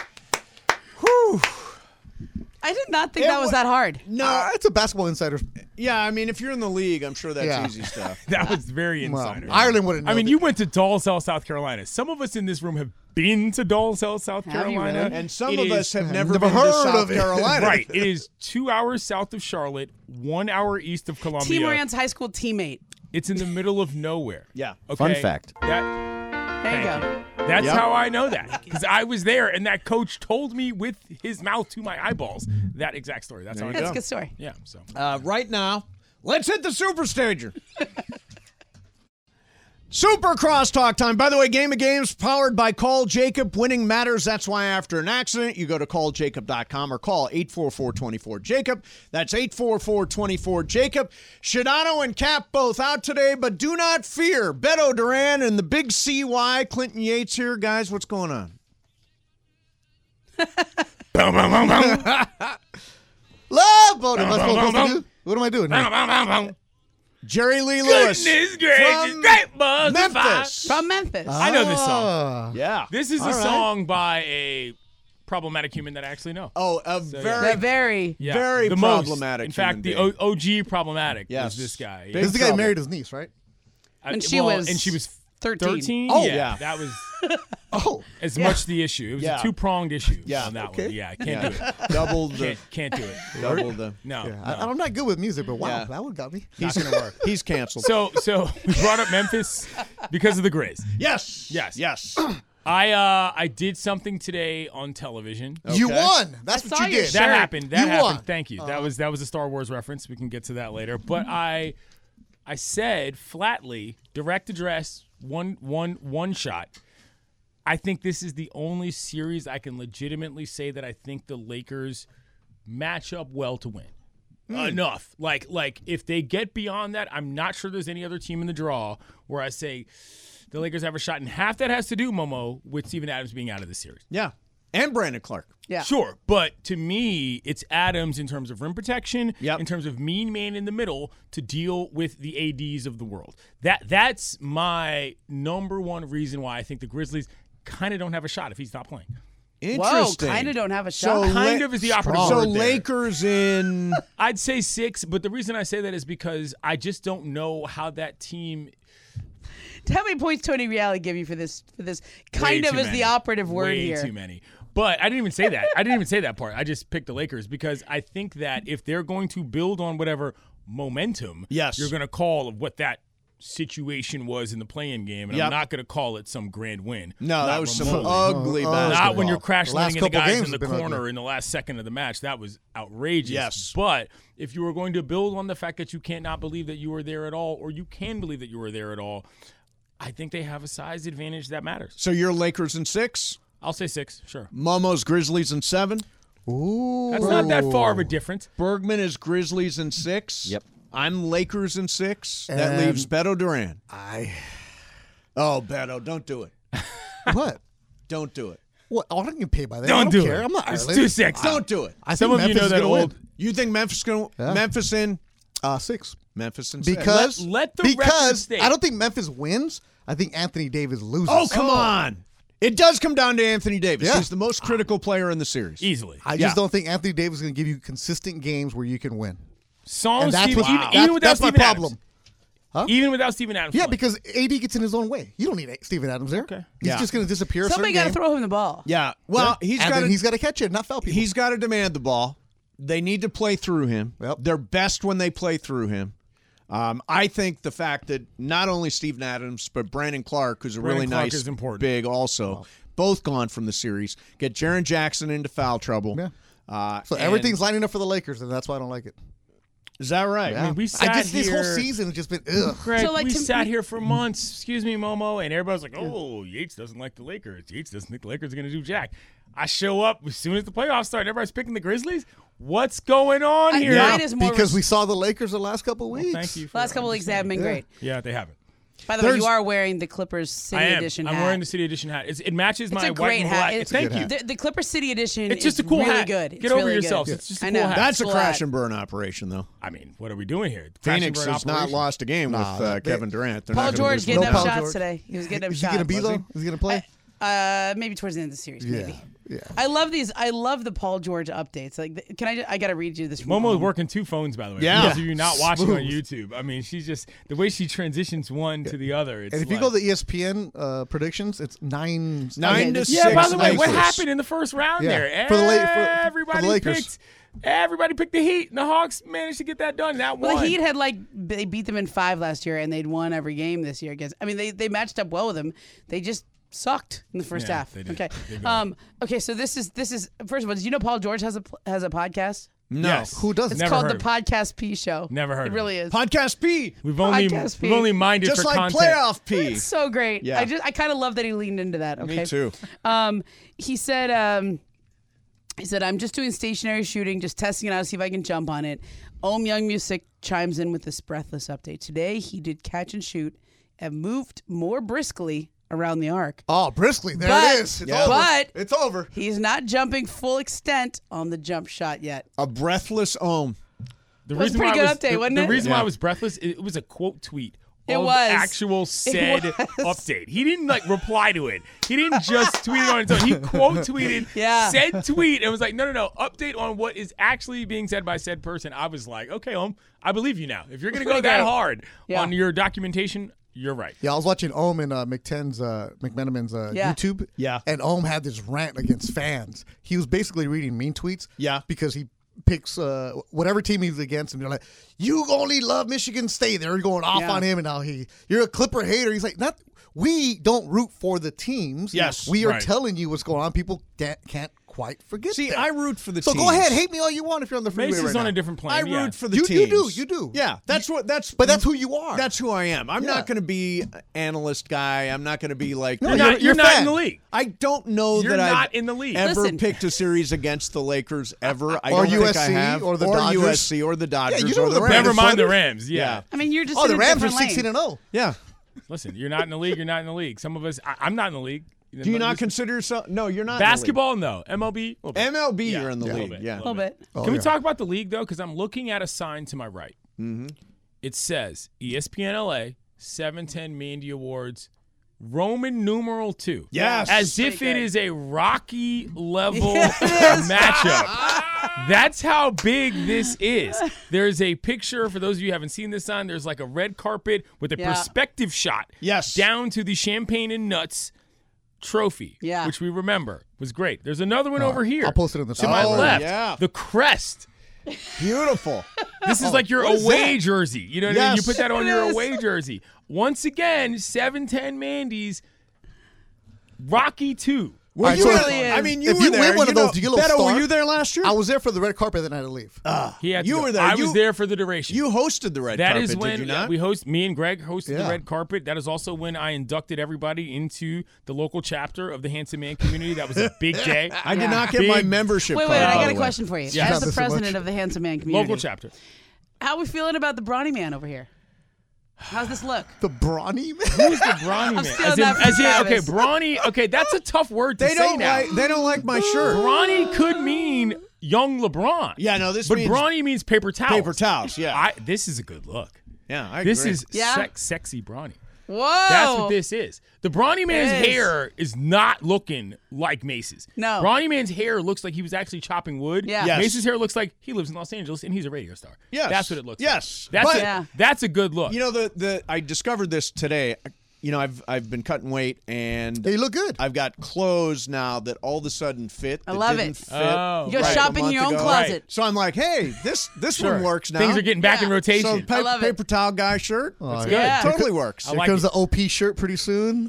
S3: I did not think
S2: It
S3: that was
S2: wa-
S3: that hard.
S2: No,
S9: Uh, it's a basketball insider.
S2: yeah, I mean, if you're in the league, I'm sure that's
S9: Yeah.
S2: easy stuff.
S10: That was very
S9: Well,
S10: insider.
S9: Ireland wouldn't know.
S10: I mean,
S9: that-
S10: you went to Dalzell, South Carolina. Some of us in this room have been to Dalzell, South
S3: Have you
S10: Carolina.
S3: really?
S2: And some
S10: It
S2: of
S10: is-
S2: us have never,
S9: never
S2: been
S9: heard
S2: to South
S9: of it.
S2: Carolina.
S10: Right. It is two hours south of Charlotte, one hour east of Columbia.
S3: T. Moran's high school teammate.
S10: It's in the middle of nowhere.
S2: Yeah.
S10: Okay?
S4: Fun fact.
S10: That,
S3: There you
S10: thank
S3: go.
S10: you. That's
S2: Yep.
S10: how I know that. Because I was there, and that coach told me with his mouth to my eyeballs that exact story. That's how I
S3: That's
S10: know.
S3: a good story.
S10: Yeah, so.
S2: Uh, right now, let's hit the super stager. Super Crosstalk time. By the way, Game of Games powered by Call Jacob. Winning matters. That's why after an accident, you go to call jacob dot com or call eight four four, two four, Jacob. That's eight four four, two four, Jacob. Shadano and Cap both out today, but do not fear. Beto Duran and the big C Y. Clinton Yates here. Guys, what's going on?
S9: Love boat. Am I supposed to do? What am I doing?
S2: Jerry Lee Lewis.
S10: Goodness gracious,
S2: from
S10: great buzz of
S2: Memphis.
S3: From Memphis.
S10: I know this song.
S9: Ah.
S2: Yeah.
S10: This is
S2: All
S10: a
S2: right.
S10: song by a problematic human that I actually know.
S2: Oh, a
S10: So, yeah.
S2: very,
S3: They're very.
S10: Yeah,
S2: very
S10: the most.
S2: problematic
S10: In fact, the
S2: human
S10: o- OG problematic
S2: Yes.
S10: was this guy.
S2: Big
S9: This is the guy
S2: trouble.
S9: who married his niece, right?
S10: I-
S3: And she
S10: well,
S3: was
S10: and she was
S3: thirteen.
S10: thirteen.
S2: Oh.
S10: yeah,
S2: Yeah.
S10: that was
S9: Oh.
S10: as much the issue. It was
S2: Yeah.
S10: a two pronged issue
S2: Yeah,
S10: on that
S2: okay.
S10: one. Yeah, I can't
S2: Yeah.
S10: do it.
S2: Double the,
S10: Can't, can't do it.
S2: double the.
S10: No,
S9: Yeah.
S10: no.
S9: I, I'm not good with music, but wow,
S2: Yeah.
S9: that one got me.
S2: He's gonna work. He's canceled.
S10: So, so we brought up Memphis because of the Grizz.
S2: yes,
S10: Yes.
S2: yes.
S10: I uh I did something today on television.
S9: You
S2: Okay.
S9: won. That's
S3: I
S9: what
S3: saw
S9: you
S3: your
S9: did.
S3: shirt.
S10: That happened. That
S9: You
S10: happened.
S9: won.
S10: Thank you.
S2: Uh-huh.
S10: That was that was a Star Wars reference. We can get to that later. But I I said flatly, direct address, one one one shot. I think this is the only series I can legitimately say that I think the Lakers match up well to win. Enough. Like like if they get beyond that, I'm not sure there's any other team in the draw where I say the Lakers have a shot. And half that has to do, Momo, with Steven Adams being out of the series.
S2: Yeah, and Brandon Clark.
S3: Yeah.
S10: Sure, but to me, it's Adams in terms of rim protection,
S2: Yep.
S10: in terms of mean man in the middle to deal with the A Ds of the world. That that's my number one reason why I think the Grizzlies kind of don't have a shot if he's not playing.
S2: Interesting.
S3: Whoa, kind of don't have a
S2: So
S3: shot.
S10: Kind
S2: La-
S10: of is the operative
S2: So
S10: word there.
S2: Lakers in.
S10: I'd say six, but the reason I say that is because I just don't know how that team.
S3: How many points Tony Reale give you for this? For this
S10: Way
S3: kind of
S10: too
S3: is
S10: many.
S3: the operative word
S10: Way
S3: here.
S10: too many. But I didn't even say that. I didn't even say that part. I just picked the Lakers because I think that if they're going to build on whatever momentum
S2: Yes.
S10: you're going to call of what that situation was in the play-in game, and
S2: Yep.
S10: I'm not going to call it some grand win.
S2: No,
S10: Not
S2: that was some
S10: remotely.
S2: ugly
S9: Uh, uh,
S2: basketball.
S10: Not when you're crash
S9: The last
S10: landing the
S9: couple
S10: guys
S9: games
S10: in the
S9: have been
S10: corner
S9: ugly.
S10: in the last second of the match. That was outrageous.
S2: Yes.
S10: But if you were going to build on the fact that you can't not believe that you were there at all, or you can believe that you were there at all, I think they have a size advantage that matters.
S2: So you're Lakers in six.
S10: I'll say six, sure.
S2: Momo's Grizzlies in seven.
S9: Ooh.
S10: That's not that far of a difference.
S2: Bergman is Grizzlies in six.
S4: Yep.
S2: I'm Lakers in six. That
S9: And
S2: leaves Beto Duran.
S9: I.
S2: Oh, Beto, don't do it.
S9: What?
S2: Don't do it.
S9: What? I don't get paid by that.
S10: Don't
S9: I don't
S10: do
S9: care.
S10: it.
S9: I'm not
S10: It's
S9: Ireland.
S10: too sexy.
S2: Don't do it.
S9: I
S10: Some
S9: think
S10: of you
S9: Memphis
S10: know
S9: is
S10: that
S9: gonna
S10: old.
S9: win.
S2: You think Memphis going to
S9: Yeah.
S2: Memphis in?
S9: Uh, six.
S2: Memphis in six.
S9: Because
S10: Let- let the record
S9: because
S10: state.
S9: I don't think Memphis wins. I think Anthony Davis loses.
S2: Oh, come on. It does come down to Anthony Davis.
S9: Yeah.
S2: He's the most critical player in the series.
S10: Easily.
S9: I
S2: Yeah.
S9: just don't think Anthony Davis is going to give you consistent games where you can win.
S10: Song
S9: And that's
S10: Steven,
S9: what-
S10: even,
S9: wow.
S10: even
S9: that's-
S10: without
S9: that's my
S10: Steven
S9: problem.
S10: Adams. Even without Steven Adams.
S9: Yeah,
S10: playing.
S9: because A D gets in his own way. You don't need Steven Adams there.
S10: Okay.
S9: He's
S2: Yeah.
S9: just going to disappear. a
S3: Somebody
S9: got
S3: got to throw him the ball.
S2: Yeah. Well, he's
S9: and
S2: got
S9: then
S2: to
S9: he's got to catch it, not foul people.
S2: he's got to demand the ball. They need to play through him.
S9: Yep.
S2: They're best when they play through him. Um, I think the fact that not only Steven Adams but Brandon Clark, who's a
S10: Brandon
S2: really
S10: Clark
S2: nice,
S10: is important.
S2: big, also both gone from the series. Get Jaren Jackson into foul trouble.
S9: Yeah.
S2: Uh,
S9: So
S2: and-
S9: everything's lining up for the Lakers, and that's why I don't like it.
S2: Is that right?
S9: Yeah.
S10: I mean, we sat
S9: I just,
S10: here.
S9: this whole season has just been ugh.
S10: Greg,
S3: So, like,
S10: we
S3: to
S10: sat
S3: me-
S10: here for months. Excuse me, Momo, and everybody's like, "Oh, Yates doesn't like the Lakers. Yates doesn't think the Lakers are going to do jack." I show up as soon as the playoffs start. And everybody's picking the Grizzlies. What's going on
S3: I-
S10: here?
S3: mine is more
S9: Because
S3: res-
S9: we saw the Lakers the last couple
S10: Well,
S9: weeks.
S10: thank you. For
S3: last couple weeks they haven't been great.
S10: Yeah, they haven't.
S3: By the way,
S2: There's-
S3: you are wearing the Clippers City
S10: I am.
S3: Edition
S10: I'm
S3: hat.
S10: wearing the City Edition hat. It's, it matches
S3: It's
S10: my
S3: a
S10: white
S3: great
S10: and
S3: hat.
S10: black.
S3: It's-
S10: Thank
S9: good
S10: you.
S9: hat.
S3: The, the Clipper City Edition
S10: It's just
S3: is
S10: a cool
S3: really
S10: hat.
S3: good.
S10: Get
S3: It's
S10: over
S3: really
S10: yourselves.
S3: Good.
S10: It's just a
S3: I
S10: cool
S3: know.
S10: hat.
S2: That's a
S3: Cool
S2: crash
S3: hat.
S2: and burn operation, though.
S10: I mean, what are we doing here? Crash and
S2: Phoenix
S10: burn
S2: has not
S10: operation.
S2: lost a game
S9: Nah,
S2: with uh,
S9: they-
S2: Kevin Durant. They're
S3: Paul
S2: not gonna
S3: George
S2: lose
S3: getting
S9: No
S3: up
S9: Paul
S3: shots
S9: George.
S3: today. He was getting up
S9: Is
S3: shots.
S9: he gonna be
S2: Was
S9: though?
S2: he?
S9: Is he gonna play?
S3: Uh, maybe towards the end of the series,
S9: Yeah.
S3: maybe.
S9: Yeah.
S3: I love these. I love the Paul George updates. Like, the, can I? Just, I gotta read you this. from
S10: Momo's
S3: home.
S10: working two phones, by the way.
S2: Yeah.
S10: For those of you not watching on
S9: Smooth.
S10: YouTube, I mean, she's just the way she transitions one to the other. It's
S9: And if you
S10: like-
S9: go to the E S P N uh, predictions, it's nine.
S2: Nine
S3: Okay,
S2: to
S3: this-
S2: six.
S10: yeah. By the way, what
S2: Lakers.
S10: happened in the first round
S9: Yeah.
S10: there?
S9: For the La- for- for the
S10: everybody
S9: Lakers.
S10: picked. Everybody picked the Heat, and the Hawks managed to get that done. That
S3: Well,
S10: one.
S3: the Heat had like they beat them in five last year, and they'd won every game this year against. I mean, they they matched up well with them. They just sucked in the first
S10: Yeah,
S3: half.
S10: they did.
S3: Okay.
S10: They did.
S3: Um. Okay. So this is this is first of all, did you know Paul George has a has a podcast?
S2: No.
S10: Yes.
S9: Who doesn't?
S3: It's
S10: Never
S3: called
S10: heard
S3: the
S10: of it.
S3: Podcast P Show.
S10: Never heard
S3: It
S10: of
S3: really is.
S2: Podcast P.
S10: We've only
S3: Podcast
S10: we've
S3: P.
S10: only minded
S2: Just
S10: for
S2: like
S10: content.
S2: playoff P.
S3: It's so great.
S2: Yeah.
S3: I just I kind of love that he leaned into that. Okay.
S2: Me too.
S3: Um, he said, um, he said, I'm just doing stationary shooting, just testing it out, see if I can jump on it. Ohm Young Music chimes in with this breathless update. Today he did catch and shoot and moved more briskly around the arc.
S9: Oh, briskly. There
S3: But-
S9: it is. It's
S3: Yeah.
S9: over.
S3: but-
S9: it's over.
S3: He's not jumping full extent on the jump shot yet.
S2: A breathless ohm.
S10: The
S3: It was a
S10: reason
S3: pretty
S10: why I
S3: good
S10: was,
S3: update,
S10: the,
S3: wasn't
S10: the
S3: it?
S10: reason why
S2: Yeah.
S10: I was breathless, it, it was a quote tweet.
S3: It
S10: of
S3: was.
S10: actual said
S3: was.
S10: update. He didn't like reply to it. He didn't just tweet it on his own. He quote tweeted
S3: Yeah.
S10: said tweet and was like, no, no, no, update on what is actually being said by said person. I was like, okay, um, I believe you now. If you're gonna go
S3: Pretty
S10: that
S3: great.
S10: hard
S3: Yeah.
S10: on your documentation, you're right.
S9: Yeah, I was watching Ohm and uh, McTen's, uh, McMenamin's uh,
S3: Yeah.
S9: YouTube.
S2: Yeah.
S9: And Ohm had this rant against fans. He was basically reading mean tweets.
S2: Yeah.
S9: Because he picks uh, whatever team he's against, and they're like, "You only love Michigan State." They're going off
S3: Yeah.
S9: on him, and now he, you're a Clipper hater. He's like, "Not, we don't root for the teams.
S2: Yes,
S9: we are
S10: right.
S9: telling you what's going on. People da- can't quite forget."
S2: See,
S9: that.
S2: I root for the
S9: So
S2: teams.
S9: go ahead, hate me all you want if you're on the freeway
S10: Mace is
S9: right
S10: on
S9: now.
S10: a different plane.
S2: I root
S10: yeah.
S2: for the
S9: You-
S2: teams.
S9: you do, you do.
S2: Yeah, that's what that's.
S9: But that's who you are.
S2: That's who I am. I'm
S9: Yeah.
S2: not going to be an analyst guy. I'm not going to be like.
S9: No,
S10: You're
S9: you're-
S10: not,
S9: you're
S10: you're not
S9: fan.
S10: in the league.
S2: I don't know
S10: You're
S2: that
S10: not
S2: I've
S10: in the league.
S2: ever
S3: Listen.
S2: picked a series against the Lakers ever. I
S9: Or
S2: don't
S9: U S
S2: think I
S9: C
S2: have.
S9: or the
S2: or
S9: Dodgers.
S2: U S C or the Dodgers
S9: you know
S2: or
S9: the
S2: the
S9: Rams.
S2: Rams.
S10: Never mind the
S9: brother.
S10: Rams. Yeah.
S2: Yeah.
S3: I mean, you're just
S9: Oh,
S3: in
S9: the
S3: a
S9: Rams are
S3: different lane.
S9: sixteen and oh.
S2: Yeah.
S10: Listen, you're not in the league. You're not in the league. Some of us, I, I'm not in the league.
S2: Do you not
S10: Listen,
S2: consider yourself? No, you're not.
S10: basketball? No. M L B? A little bit.
S2: In the league. M L B,
S10: Yeah,
S2: you're in the
S10: yeah, a
S2: league.
S10: little bit,
S2: Yeah.
S3: A little bit.
S9: Oh,
S10: Can we
S9: yeah.
S10: talk about the league though? Because I'm looking at a sign to my right. Mm-hmm. It says E S P N L A seven ten Mandy Awards, Roman numeral two.
S2: Yes.
S10: as if
S3: Pretty
S10: it
S3: good.
S10: is a Rocky level
S3: Yes, it is.
S10: matchup. That's how big this is. There's a picture for those of you who haven't seen this sign. There's like a red carpet with a
S3: Yeah.
S10: perspective shot.
S2: Yes.
S10: down to the champagne and nuts trophy,
S3: Yeah.
S10: which we remember was great. There's another one over here.
S9: I'll post it in the
S10: to my
S2: Oh,
S10: left.
S2: yeah.
S10: The crest.
S2: Beautiful.
S10: This is like your
S2: what is
S10: away
S2: that?
S10: jersey. You know what I mean? You
S2: Yes.
S10: put that on
S3: It
S10: your
S3: is.
S10: away jersey. Once again, seven ten Mandy's Rocky two.
S2: Well,
S9: right,
S2: you
S9: so
S2: were,
S3: it really
S2: I
S3: is.
S2: mean, you
S9: If
S2: were
S9: you
S2: there.
S9: win one
S2: you
S9: of those,
S2: know,
S9: do you get a little
S2: Beto, were
S9: star?
S2: you there last year?
S9: I was there for the red carpet, then I had to leave.
S10: He had to
S2: You
S10: go.
S2: were there.
S10: I
S2: You-
S10: was there for the duration.
S2: You hosted the red
S10: That
S2: carpet,
S10: is when
S2: did you not?
S10: we host. Me and Greg hosted the
S9: Yeah.
S10: red carpet. That is also when I inducted everybody into the local chapter of the Handsome Man community. That was a big day.
S2: I did
S3: Yeah.
S2: not get my
S10: Big-
S2: membership
S3: Wait,
S2: card.
S3: wait, I
S2: by
S3: got
S2: the
S3: a
S2: way.
S3: question for you.
S10: Yeah.
S3: As
S9: Not
S3: the
S9: this so much.
S3: president of the Handsome Man community,
S10: Local chapter.
S3: how are we feeling about the Brawny Man over here? How's this look?
S9: The brawny man.
S10: Who's the brawny man?
S3: stealing
S10: As in,
S3: that from
S10: as in, okay,
S3: Travis.
S10: brawny. Okay, that's a tough word to
S2: They
S10: say
S2: don't
S10: now.
S2: like. They don't like my shirt.
S10: Brawny could mean young LeBron.
S2: Yeah, no, this
S10: but
S2: means
S10: brawny means paper towels.
S2: paper towels. Yeah,
S10: I, this is a good look.
S2: yeah. I
S10: This
S2: agree.
S10: is
S3: Yeah?
S10: sex, sexy brawny.
S3: Whoa.
S10: That's what this is. The Brawny Man's
S3: It is.
S10: hair is not looking like Mace's.
S3: No.
S10: Brawny Man's hair looks like he was actually chopping wood.
S3: Yeah.
S2: Yes.
S10: Mace's hair looks like he lives in Los Angeles and he's a radio star.
S2: Yes.
S10: That's what it looks
S2: Yes.
S10: like. That's
S2: But-
S10: a,
S3: Yeah.
S10: that's a good look.
S2: You know, the the I discovered this today. You know, I've I've been cutting weight and
S9: Hey, you look good.
S2: I've got clothes now that all of a sudden fit.
S3: I
S2: that
S3: love
S2: didn't
S3: it.
S2: Fit
S10: Oh.
S3: You go
S2: right a
S3: shopping in
S2: month
S3: your own
S2: ago.
S3: closet.
S2: So I'm like, hey, this this
S10: Sure.
S2: one works now.
S10: Things are getting back in
S3: Yeah.
S10: rotation.
S2: So pa-
S3: I love it.
S2: paper towel guy shirt.
S9: Oh,
S10: That's
S9: yeah.
S10: good.
S3: Yeah.
S2: Totally works.
S10: I
S9: Here
S10: like
S9: comes
S10: it.
S9: the O P shirt pretty soon.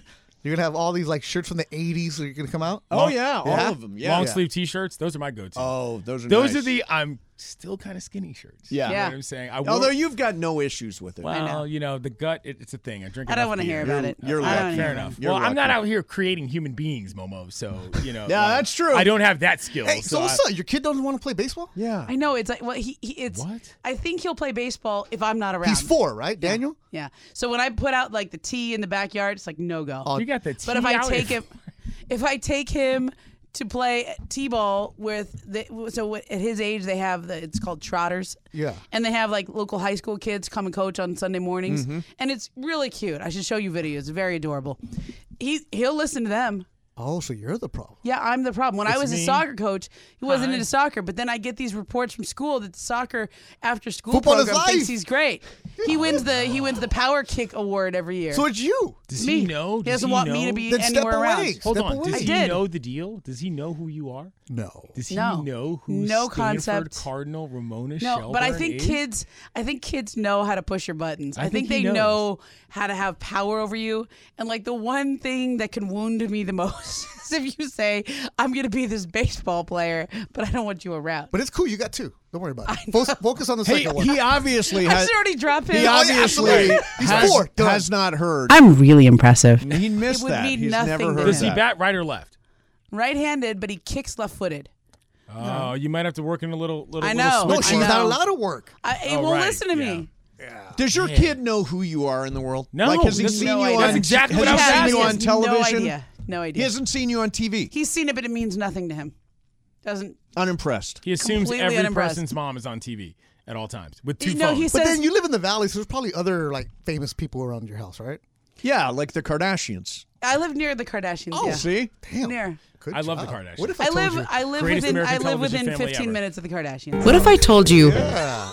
S9: You're gonna have all these like shirts from the eighties that are gonna come out.
S2: Oh yeah, all
S9: Yeah?
S2: of them. Yeah.
S10: Long
S2: yeah.
S10: sleeve T-shirts. Those are my go-to.
S2: Oh, those are
S10: those
S2: nice.
S10: are the I'm still kind of skinny shirts.
S2: Yeah.
S10: You know
S3: Yeah.
S10: what I'm saying. I
S2: Although
S10: wore-
S2: you've got no issues with it.
S10: well,
S3: know.
S10: you know, the gut, it, it's a thing. I drink.
S3: I don't
S10: enough
S3: want to hear
S10: beer.
S3: about it.
S2: you're
S3: I don't
S2: lucky.
S3: wanna
S10: Fair
S3: hear
S10: enough.
S3: about it.
S2: You're
S10: well, I'm not
S2: lucky.
S10: out here creating human beings, Momo. So you know.
S2: Yeah,
S10: well,
S2: that's true.
S10: I don't have that skill.
S9: Hey, so
S10: I-
S9: what's up? Your kid doesn't want to play baseball?
S2: Yeah.
S3: I know it's like well, he, he it's.
S10: What?
S3: I think he'll play baseball if I'm not around.
S9: He's four, right, Daniel?
S3: Yeah. So when I put out like the tee in the backyard, it's like no go.
S10: you got the.
S3: But if
S10: tee
S3: I
S10: out
S3: take
S10: here.
S3: him, if I take him to play t-ball with the, so at his age they have the it's called trotters.
S9: Yeah.
S3: And they have like local high school kids come and coach on Sunday mornings,
S10: Mm-hmm.
S3: and it's really cute. I should show you videos. It's very adorable. He he'll listen to them.
S9: Oh, so you're the problem.
S3: Yeah, I'm the problem. When I
S10: It's
S3: was a
S10: me.
S3: soccer coach, he wasn't
S10: Hi.
S3: into soccer, but then I get these reports from school that the soccer after school
S9: Football is
S3: program thinks
S9: life.
S3: he's great. He wins the he wins the power kick award every year.
S9: So it's you.
S10: Does
S3: me.
S10: he know?
S3: He
S10: Does
S3: doesn't
S10: he
S3: want
S10: know?
S3: me to be
S9: Then step
S3: anywhere around.
S9: away.
S10: Hold
S9: Step
S10: on.
S9: away.
S10: Does
S3: I
S10: he
S3: did.
S10: know the deal? Does he know who you are?
S9: No.
S10: Does he
S3: No.
S10: know who
S3: No
S10: Stanford
S3: concept.
S10: Cardinal Ramona
S3: No,
S10: Shelburne
S3: but I think
S10: is?
S3: kids, I think kids know how to push your buttons. I,
S10: I
S3: think,
S10: think he
S3: they
S10: knows.
S3: know how to have power over you. And like the one thing that can wound me the most is if you say, "I'm going to be this baseball player, but I don't want you around."
S9: But it's cool. You got two. Don't worry about it. Focus, focus on the
S2: He,
S9: second one.
S2: he obviously
S3: I
S2: has.
S3: should already drop him.
S2: He obviously
S9: absolutely. He's
S2: has,
S9: four. Done.
S2: has not heard.
S3: I'm really impressive.
S2: He missed
S3: It would
S2: that.
S3: mean
S2: He's
S3: nothing
S2: never
S3: to
S2: heard
S10: Does he
S2: that.
S10: bat right or left?
S3: Right-handed, but he kicks left-footed.
S10: Oh, you might have to work in a little little.
S3: I
S10: little
S3: know.
S9: no,
S10: switch
S9: she's
S3: I
S10: work.
S9: not
S3: know.
S9: allowed to work.
S3: I, he
S10: Oh,
S3: won't
S10: right.
S3: listen to
S10: Yeah.
S3: me.
S2: Does your
S10: Man.
S2: kid know who you are in the world?
S10: No,
S2: Like, has he
S10: that's
S2: seen
S3: no
S2: you
S3: idea.
S2: on?
S10: That's exactly
S2: has
S10: what
S2: he
S10: I was
S2: seen you
S10: asking.
S2: on television?
S3: No idea. No idea.
S2: He hasn't seen you on T V.
S3: He's seen it, but it means nothing to him. Doesn't.
S2: Unimpressed.
S10: He assumes
S3: Completely
S10: every
S3: unimpressed.
S10: person's mom is on T V at all times with two
S3: You know,
S10: phones.
S3: he
S9: But
S3: says
S9: then you live in the valley, so there's probably other like famous people around your house, right?
S2: Yeah, like the Kardashians.
S3: I live near the Kardashians.
S2: Oh,
S3: yeah.
S2: see?
S9: Damn.
S3: Near.
S9: Good
S10: I love the
S9: job.
S10: Kardashians.
S9: What if I,
S3: I
S9: told
S3: live.
S9: you?
S3: I live
S10: Greatest
S3: within. I
S10: American
S3: live
S10: television
S3: within
S10: family
S3: fifteen
S10: ever.
S3: minutes of the Kardashians.
S1: What if I told you?
S9: Yeah.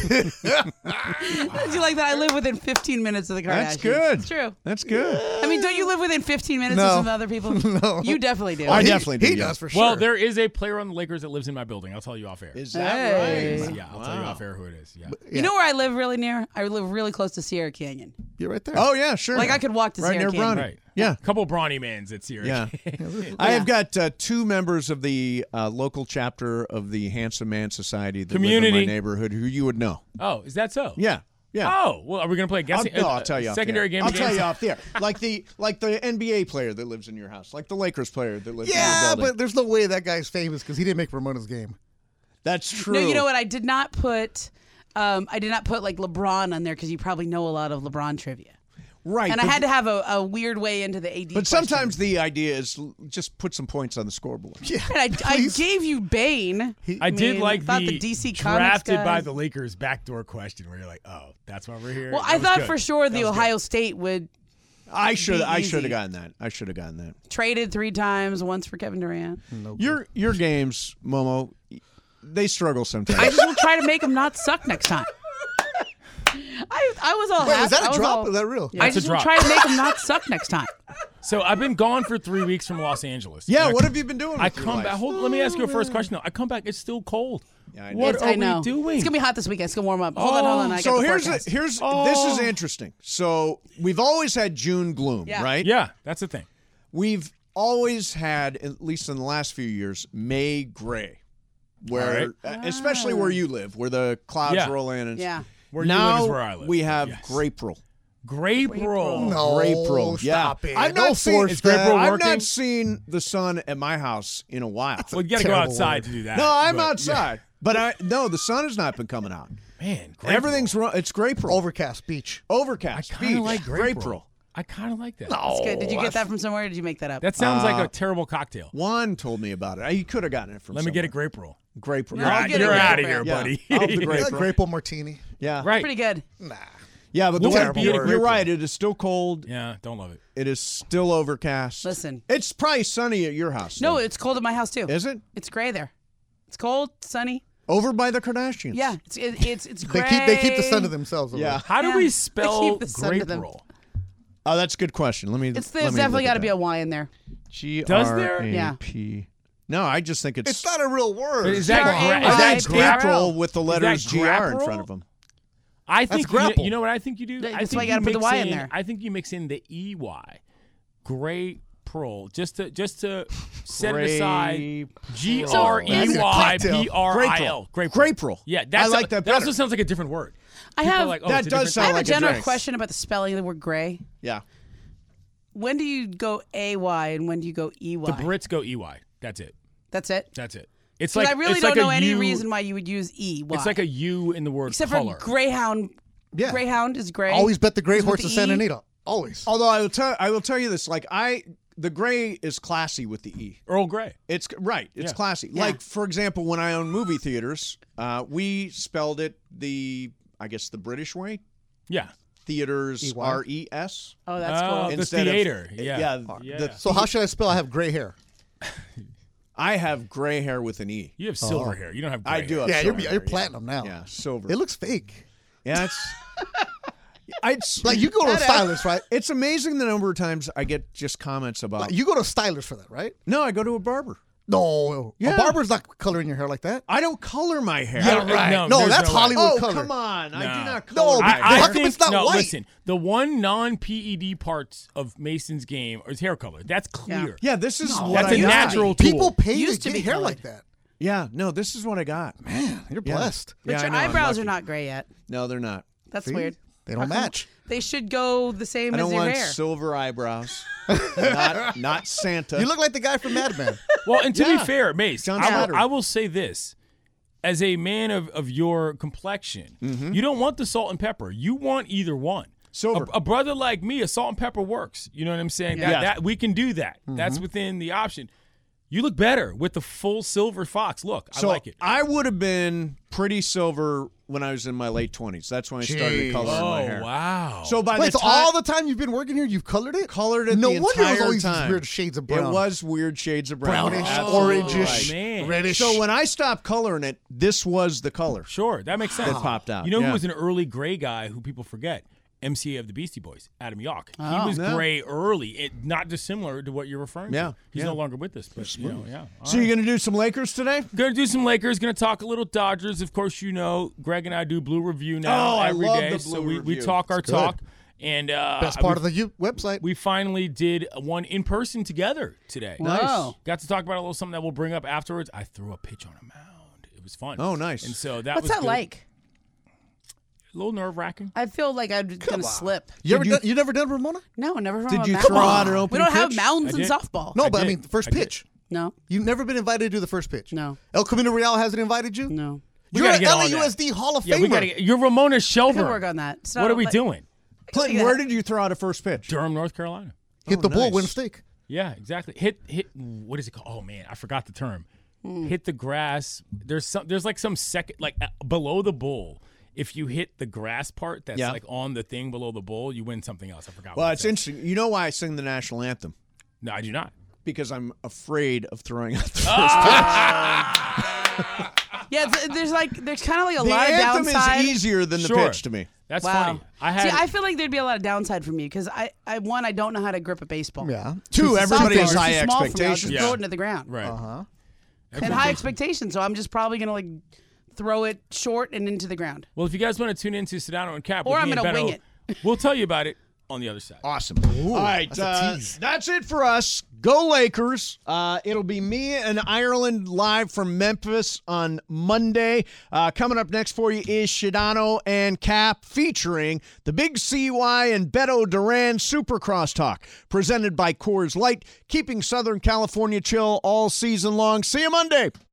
S3: Did you like that? I live within fifteen minutes of the Kardashians.
S2: That's good.
S3: It's true.
S2: That's good.
S3: I mean, don't you live within fifteen minutes
S9: No.
S3: of some other people?
S9: No.
S3: You definitely do.
S2: I
S9: he,
S2: definitely
S9: he
S2: do, yeah.
S9: does for sure.
S10: Well, there is a player on the Lakers that lives in my building. I'll tell you off air.
S2: Is that
S3: Hey.
S2: right?
S10: Yeah, I'll tell you off air who it is. Yeah.
S3: You know where I live really near? I live really close to Sierra Canyon.
S9: You're right there.
S2: Oh yeah, sure.
S3: Like I could walk to
S2: right
S3: Sierra
S2: near
S3: Canyon.
S2: Bronny.
S10: Right.
S2: Yeah.
S10: A couple brawny mans at Sierra.
S2: Yeah.
S10: Canyon.
S2: I have got uh, two members of the uh, local chapter of the Handsome Man Society that live in
S10: Community.
S2: my neighborhood who you would know.
S10: Oh, is that so?
S2: Yeah. Yeah.
S10: Oh, well, are we gonna play a
S2: I'll,
S10: guessing?
S2: no,
S10: uh,
S2: I'll tell you off
S10: Secondary
S2: the air.
S10: game.
S2: I'll
S10: of
S2: tell
S10: games?
S2: you off there. Like the like the N B A player that lives in your house, like the Lakers player that lives in
S9: yeah,
S2: your building.
S9: but there's no way that guy's famous because he didn't make Ramona's game.
S2: That's true.
S3: No, you know what? I did not put. Um, I did not put like LeBron on there because you probably know a lot of LeBron trivia.
S2: Right.
S3: And I
S2: but-
S3: had to have a, a weird way into the A D.
S2: But sometimes the idea is l- just put some points on the scoreboard.
S9: Yeah.
S3: And I, I
S9: please.
S3: gave you Bane.
S10: I did
S3: mean,
S10: like
S3: thought
S10: the,
S3: the D C Comics
S10: drafted by
S3: guys-
S10: the Lakers backdoor question where you're like, oh, that's why we're here.
S3: Well,
S10: That
S3: I
S10: was
S3: thought
S10: good.
S3: for sure
S10: That
S3: the
S10: was good.
S3: Ohio State would
S2: I should
S3: Be
S2: I
S3: easy.
S2: should have gotten that. I should have gotten that.
S3: traded three times, once for Kevin Durant.
S2: Your your games, Momo, they struggle sometimes.
S3: I just will try to make them not suck next time. I, I was all
S9: Wait,
S3: happy.
S9: is that
S3: I
S9: a
S3: was
S9: drop?
S3: all-
S9: Is that real?
S3: I
S10: it's a
S3: just will
S10: drop.
S3: try to make them not suck next time.
S10: So I've been gone for three weeks from Los Angeles.
S2: yeah,
S10: And I-
S2: what have you been doing?
S10: I
S2: with your
S10: come
S2: life?
S10: back. Hold, let me ask you a first question though. I come back. It's still cold.
S2: Yeah, I know.
S10: What
S3: It's-
S10: are
S3: I know.
S10: we doing?
S3: It's gonna be hot this weekend. It's gonna warm up. Hold on, hold on. I got
S2: So
S3: the
S2: here's
S3: forecast.
S2: the, here's this
S10: Oh.
S2: is interesting. So we've always had June gloom,
S3: Yeah.
S2: right?
S10: Yeah, that's the thing.
S2: We've always had, at least in the last few years, May gray, where
S10: All
S2: uh, especially where you live, where the clouds
S10: Yeah.
S2: roll in. And
S3: Yeah.
S10: Where you
S2: now
S10: live is where I live.
S2: we have
S10: Yes.
S2: Grapril.
S10: Grapril.
S9: No,
S2: Grapril. Yeah.
S9: stop it.
S2: I've
S9: Don't
S2: not seen,
S9: force
S10: Is Grapril
S9: that.
S2: I've
S10: working?
S2: not seen the sun at my house in a while.
S10: Well, you got to go
S9: Terrible
S10: outside
S9: word.
S10: to do that.
S2: No, I'm
S10: but,
S2: outside. But I no, the sun has not been coming out.
S10: Yeah. Man, Grapril.
S2: Everything's wrong. It's Grapril.
S9: Overcast beach.
S10: I
S2: Overcast.
S10: kind of
S2: beach,
S10: like Grapril.
S2: Grapril.
S10: I kind of like that.
S3: That's good. Did you get that from somewhere? Or did you make that up?
S10: That sounds like
S2: Uh,
S10: a terrible cocktail.
S2: Juan told me about it. He could have gotten it from
S10: Let me get a
S2: somewhere.
S10: Grapril.
S2: Grapril.
S3: No,
S10: You're,
S3: I'll
S10: out,
S3: get a
S10: you're
S3: Grapril.
S10: out of here,
S2: Yeah.
S10: buddy.
S2: I'll have the
S9: Yeah,
S2: Grapril.
S9: Grape martini.
S2: Yeah.
S10: Right.
S3: Pretty good.
S9: Nah.
S2: Yeah, but the
S10: We'll
S2: weather,
S10: be at a
S2: you're,
S10: Grapril.
S2: you're right. It is still cold.
S10: Yeah, don't love it.
S2: It is still overcast.
S3: Listen.
S2: It's probably sunny at your house.
S3: No,
S2: though.
S3: it's cold at my house too.
S2: Is it?
S3: It's gray there. It's cold, sunny.
S2: Over by the Kardashians.
S3: Yeah, it's it, it's it's
S9: They
S3: gray.
S9: keep they keep the sun to themselves. over
S2: Yeah.
S9: there.
S10: How do
S3: Yeah.
S10: we
S3: They
S10: spell
S3: keep the sun to them.
S10: Grapril?
S2: Oh, that's a good question. Let me.
S3: It's
S2: let
S3: there's
S2: me
S3: definitely
S2: got
S3: got to be a Y in there.
S2: G
S10: Does
S2: R
S10: there?
S2: A
S3: Yeah.
S2: P. No, I just think it's.
S9: It's not a real word.
S10: Is that
S3: G R A
S10: gra-
S3: Y
S10: is
S2: I
S10: that
S2: think it's
S3: P R L.
S2: April with the
S10: Is
S2: letters
S10: that
S2: G R in
S10: Grapril?
S2: front of them.
S10: I think
S9: That's
S10: you know,
S9: grapple.
S10: you know what I think you do.
S3: That's
S10: I think
S3: why you gotta put the
S10: mix
S3: Y in there.
S10: I think you mix in the E Y. Gray Pearl, just to just to set
S2: Gray
S10: it aside. G
S2: Pearl.
S10: R E Y P R I L.
S2: Gray Pearl. Gray Pearl.
S10: Yeah, that's
S2: I like
S10: a,
S2: that
S10: That also
S2: better.
S10: sounds like a different word.
S3: I
S10: People
S3: have
S10: are like, oh,
S2: That
S10: it's a
S2: does
S10: different-
S2: sound
S3: I have
S2: like
S3: a general
S2: drink.
S3: question about the spelling of the word gray.
S2: Yeah.
S3: When do you go A Y and when do you go E Y?
S10: The Brits go E Y. That's it.
S3: That's it.
S10: That's it. It's
S3: 'Cause
S10: like
S3: I really
S10: it's
S3: don't
S10: like a
S3: know any
S10: U-
S3: reason why you would use E Y.
S10: It's like a U in the word
S3: except
S10: color.
S3: for Greyhound.
S9: Yeah.
S3: Greyhound is gray.
S9: Always bet the gray
S3: Is with
S9: horse
S3: the
S9: of Santa
S3: E.
S9: Anita. Always.
S2: Although I will tell I will tell you this, like I the gray is classy with the E.
S10: Earl Grey.
S2: It's right. It's
S10: Yeah.
S2: classy.
S3: Yeah.
S2: Like for example, when I owned movie theaters, uh, we spelled it the I guess the British way.
S10: Yeah.
S2: Theaters
S9: E Y?
S2: R E S.
S3: Oh, that's
S10: Oh,
S3: cool.
S10: the
S2: Instead of-
S10: theater. yeah.
S2: yeah,
S10: Yeah.
S2: the-
S9: So how should I spell? I have gray hair.
S2: I have gray hair with an E.
S10: You have silver hair. You don't have gray
S2: I do
S10: hair.
S2: have
S9: Yeah, you're,
S2: silver
S9: you're
S2: hair,
S9: platinum now.
S2: Yeah, silver.
S9: It looks fake.
S2: yeah, it's I'd,
S9: Like you go to a
S2: that-
S9: stylist, right?
S2: It's amazing the number of times I get just comments about.
S9: Like, you go to a stylist for that, right?
S2: no, I go to a barber.
S9: No,
S2: Yeah.
S9: a barber's not coloring your hair like that.
S2: I don't color my hair.
S9: Yeah,
S10: no,
S9: right.
S10: no,
S9: No,
S10: there's
S9: that's
S10: no way.
S9: Hollywood
S2: Oh,
S9: color.
S2: come on. I do
S10: No.
S2: not
S9: No,
S2: color my
S9: but-
S2: hair.
S10: I, I
S9: How come
S10: think
S9: it's not
S10: no.
S9: white?
S10: Listen, the one non-P E D parts of Mason's game is hair color. That's clear.
S2: Yeah, this is what
S10: That's
S2: I
S10: a
S2: got.
S10: natural tool.
S9: People pay you
S3: Used
S9: to
S3: to
S9: get
S3: be
S9: hair
S3: colored.
S9: like that.
S2: Yeah, no, this is what I got.
S9: Man, you're
S2: Yeah.
S9: blessed.
S3: But
S2: Yeah, I
S3: your
S2: know, I'm
S3: eyebrows are
S2: lucky.
S3: not gray yet.
S2: No, they're not.
S3: That's
S9: See?
S3: weird.
S9: They don't
S3: How come-
S9: match.
S3: They should go the same
S2: I
S3: as
S2: don't
S3: your
S2: want
S3: hair.
S2: silver eyebrows. not, not Santa.
S9: You look like the guy from Mad Men.
S10: Well, and to
S2: Yeah.
S10: be fair, Mace,
S2: John
S10: I will,
S2: Slattery.
S10: I will say this. As a man of, of your complexion,
S2: Mm-hmm.
S10: you don't want the salt and pepper. You want either one.
S2: Silver.
S10: A, a brother like me, a salt and pepper works. You know what I'm saying? That,
S2: Yeah.
S10: that we can do that. That's within the option. You look better with the full silver fox. Look, I
S2: so
S10: like it.
S2: I would have been pretty silver when I was in my late twenties. That's when I started
S9: Jeez.
S2: coloring my
S10: Oh,
S2: hair.
S10: wow.
S2: So by
S9: Wait,
S2: the
S9: so
S2: time
S9: all the time you've been working here, you've colored it?
S2: colored it
S9: No
S2: the
S9: wonder it was
S2: entire
S9: always these
S2: time.
S9: weird shades of brown.
S2: It was weird shades of brown.
S9: Brownish,
S2: Absolutely
S9: orangish,
S2: right.
S10: man.
S9: reddish.
S2: So when I stopped coloring it, this was the color.
S10: Sure, that makes sense.
S2: That popped out,
S10: You know
S2: yeah.
S10: who was an early gray guy who people forget? M C A of the Beastie Boys, Adam Yauch.
S3: Oh.
S10: He was
S2: Yeah.
S10: gray early, it, not dissimilar to what you're referring
S2: Yeah,
S10: to. He's
S2: yeah.
S10: no longer with us, but you know, yeah. All
S2: So
S10: right.
S2: you're going to do some Lakers today?
S10: Gonna do some Lakers. Gonna talk a little Dodgers. Of course, you know Greg and I do Blue Review now
S2: Oh, I
S10: every
S2: love
S10: day.
S2: the
S10: so
S2: Blue
S10: we, we
S2: Review.
S10: talk our
S9: It's good.
S10: talk, and uh,
S9: Best part
S10: we,
S9: of the U- website.
S10: we finally did one in person together today.
S3: Whoa.
S10: Got to talk about a little something that we'll bring up afterwards. I threw a pitch on a mound. It was fun.
S2: Oh, nice.
S10: And so that
S3: What's
S10: was
S3: that
S10: good.
S3: like?
S10: A little nerve wracking.
S3: I feel like I'm gonna slip.
S9: you ever
S2: you-
S9: done, you never done Ramona?
S3: No, never from
S2: Did
S3: a
S2: you
S3: mound.
S2: throw out an
S3: We
S2: opening
S3: don't have
S2: pitch?
S3: mounds
S10: I
S3: in
S10: did.
S3: softball.
S9: No,
S10: I
S9: but I
S10: did.
S9: mean, the first
S10: I did.
S9: pitch.
S3: No,
S9: You've never been invited to do the first pitch.
S3: no,
S9: El Camino Real hasn't invited you.
S3: no.
S10: We
S9: You're
S10: gotta
S9: an
S10: get on
S9: L A U S D
S10: that.
S9: Hall of
S10: Yeah,
S9: Famer.
S10: we gotta get. You're Ramona
S3: Could
S10: Shelburne.
S3: work on that. It's not
S10: What are we
S3: like-
S10: doing?
S2: Clinton,
S3: Yeah.
S2: where did you throw out a first pitch?
S10: Durham, North Carolina.
S9: Hit
S2: Oh,
S9: the bull,
S2: nice.
S9: win a steak.
S10: Yeah, exactly. Hit hit. What is it called? Oh man, I forgot the term.
S3: Hmm.
S10: Hit the grass. There's some. There's like some second, like uh, below the bull. If you hit the grass part, that's
S2: Yeah.
S10: like on the thing below the bowl, you win something else. I forgot.
S2: Well,
S10: what
S2: it's
S10: it is.
S2: interesting. You know why I sing the national anthem?
S10: No, I do not.
S2: Because I'm afraid of throwing out the first
S10: Ah!
S3: Yeah, it's, there's like there's kind of like a
S2: pitch. The
S3: lot of
S2: anthem
S3: downside.
S2: is easier than the
S10: Sure.
S2: pitch to me.
S10: That's
S3: Wow.
S10: funny. I had.
S3: See, I feel like there'd be a lot of downside for me because I, I, one, I don't know how to grip a baseball.
S9: Yeah.
S2: Two,
S3: It's
S2: everybody
S3: softball.
S2: has
S3: It's
S2: high
S3: too small for me. I'll just
S2: expectations.
S10: Yeah.
S3: throw it into the ground.
S10: right.
S9: Uh huh.
S3: And high expectations, so I'm just probably gonna like throw it short and into the ground.
S10: Well, if you guys want to tune into Sedano and Cap,
S3: Or
S10: with
S3: I'm
S10: me and
S3: gonna
S10: Beto,
S3: wing it.
S10: We'll tell you about it on the other side.
S2: Awesome. All right,
S9: that's a
S2: uh,
S9: tease.
S2: that's it for us. Go Lakers. Uh, it'll be me and Ireland live from Memphis on Monday. Uh, coming up next for you is Shadano and Cap featuring the Big C Y and Beto Duran Supercross Talk, presented by Coors Light, keeping Southern California chill all season long. See you Monday.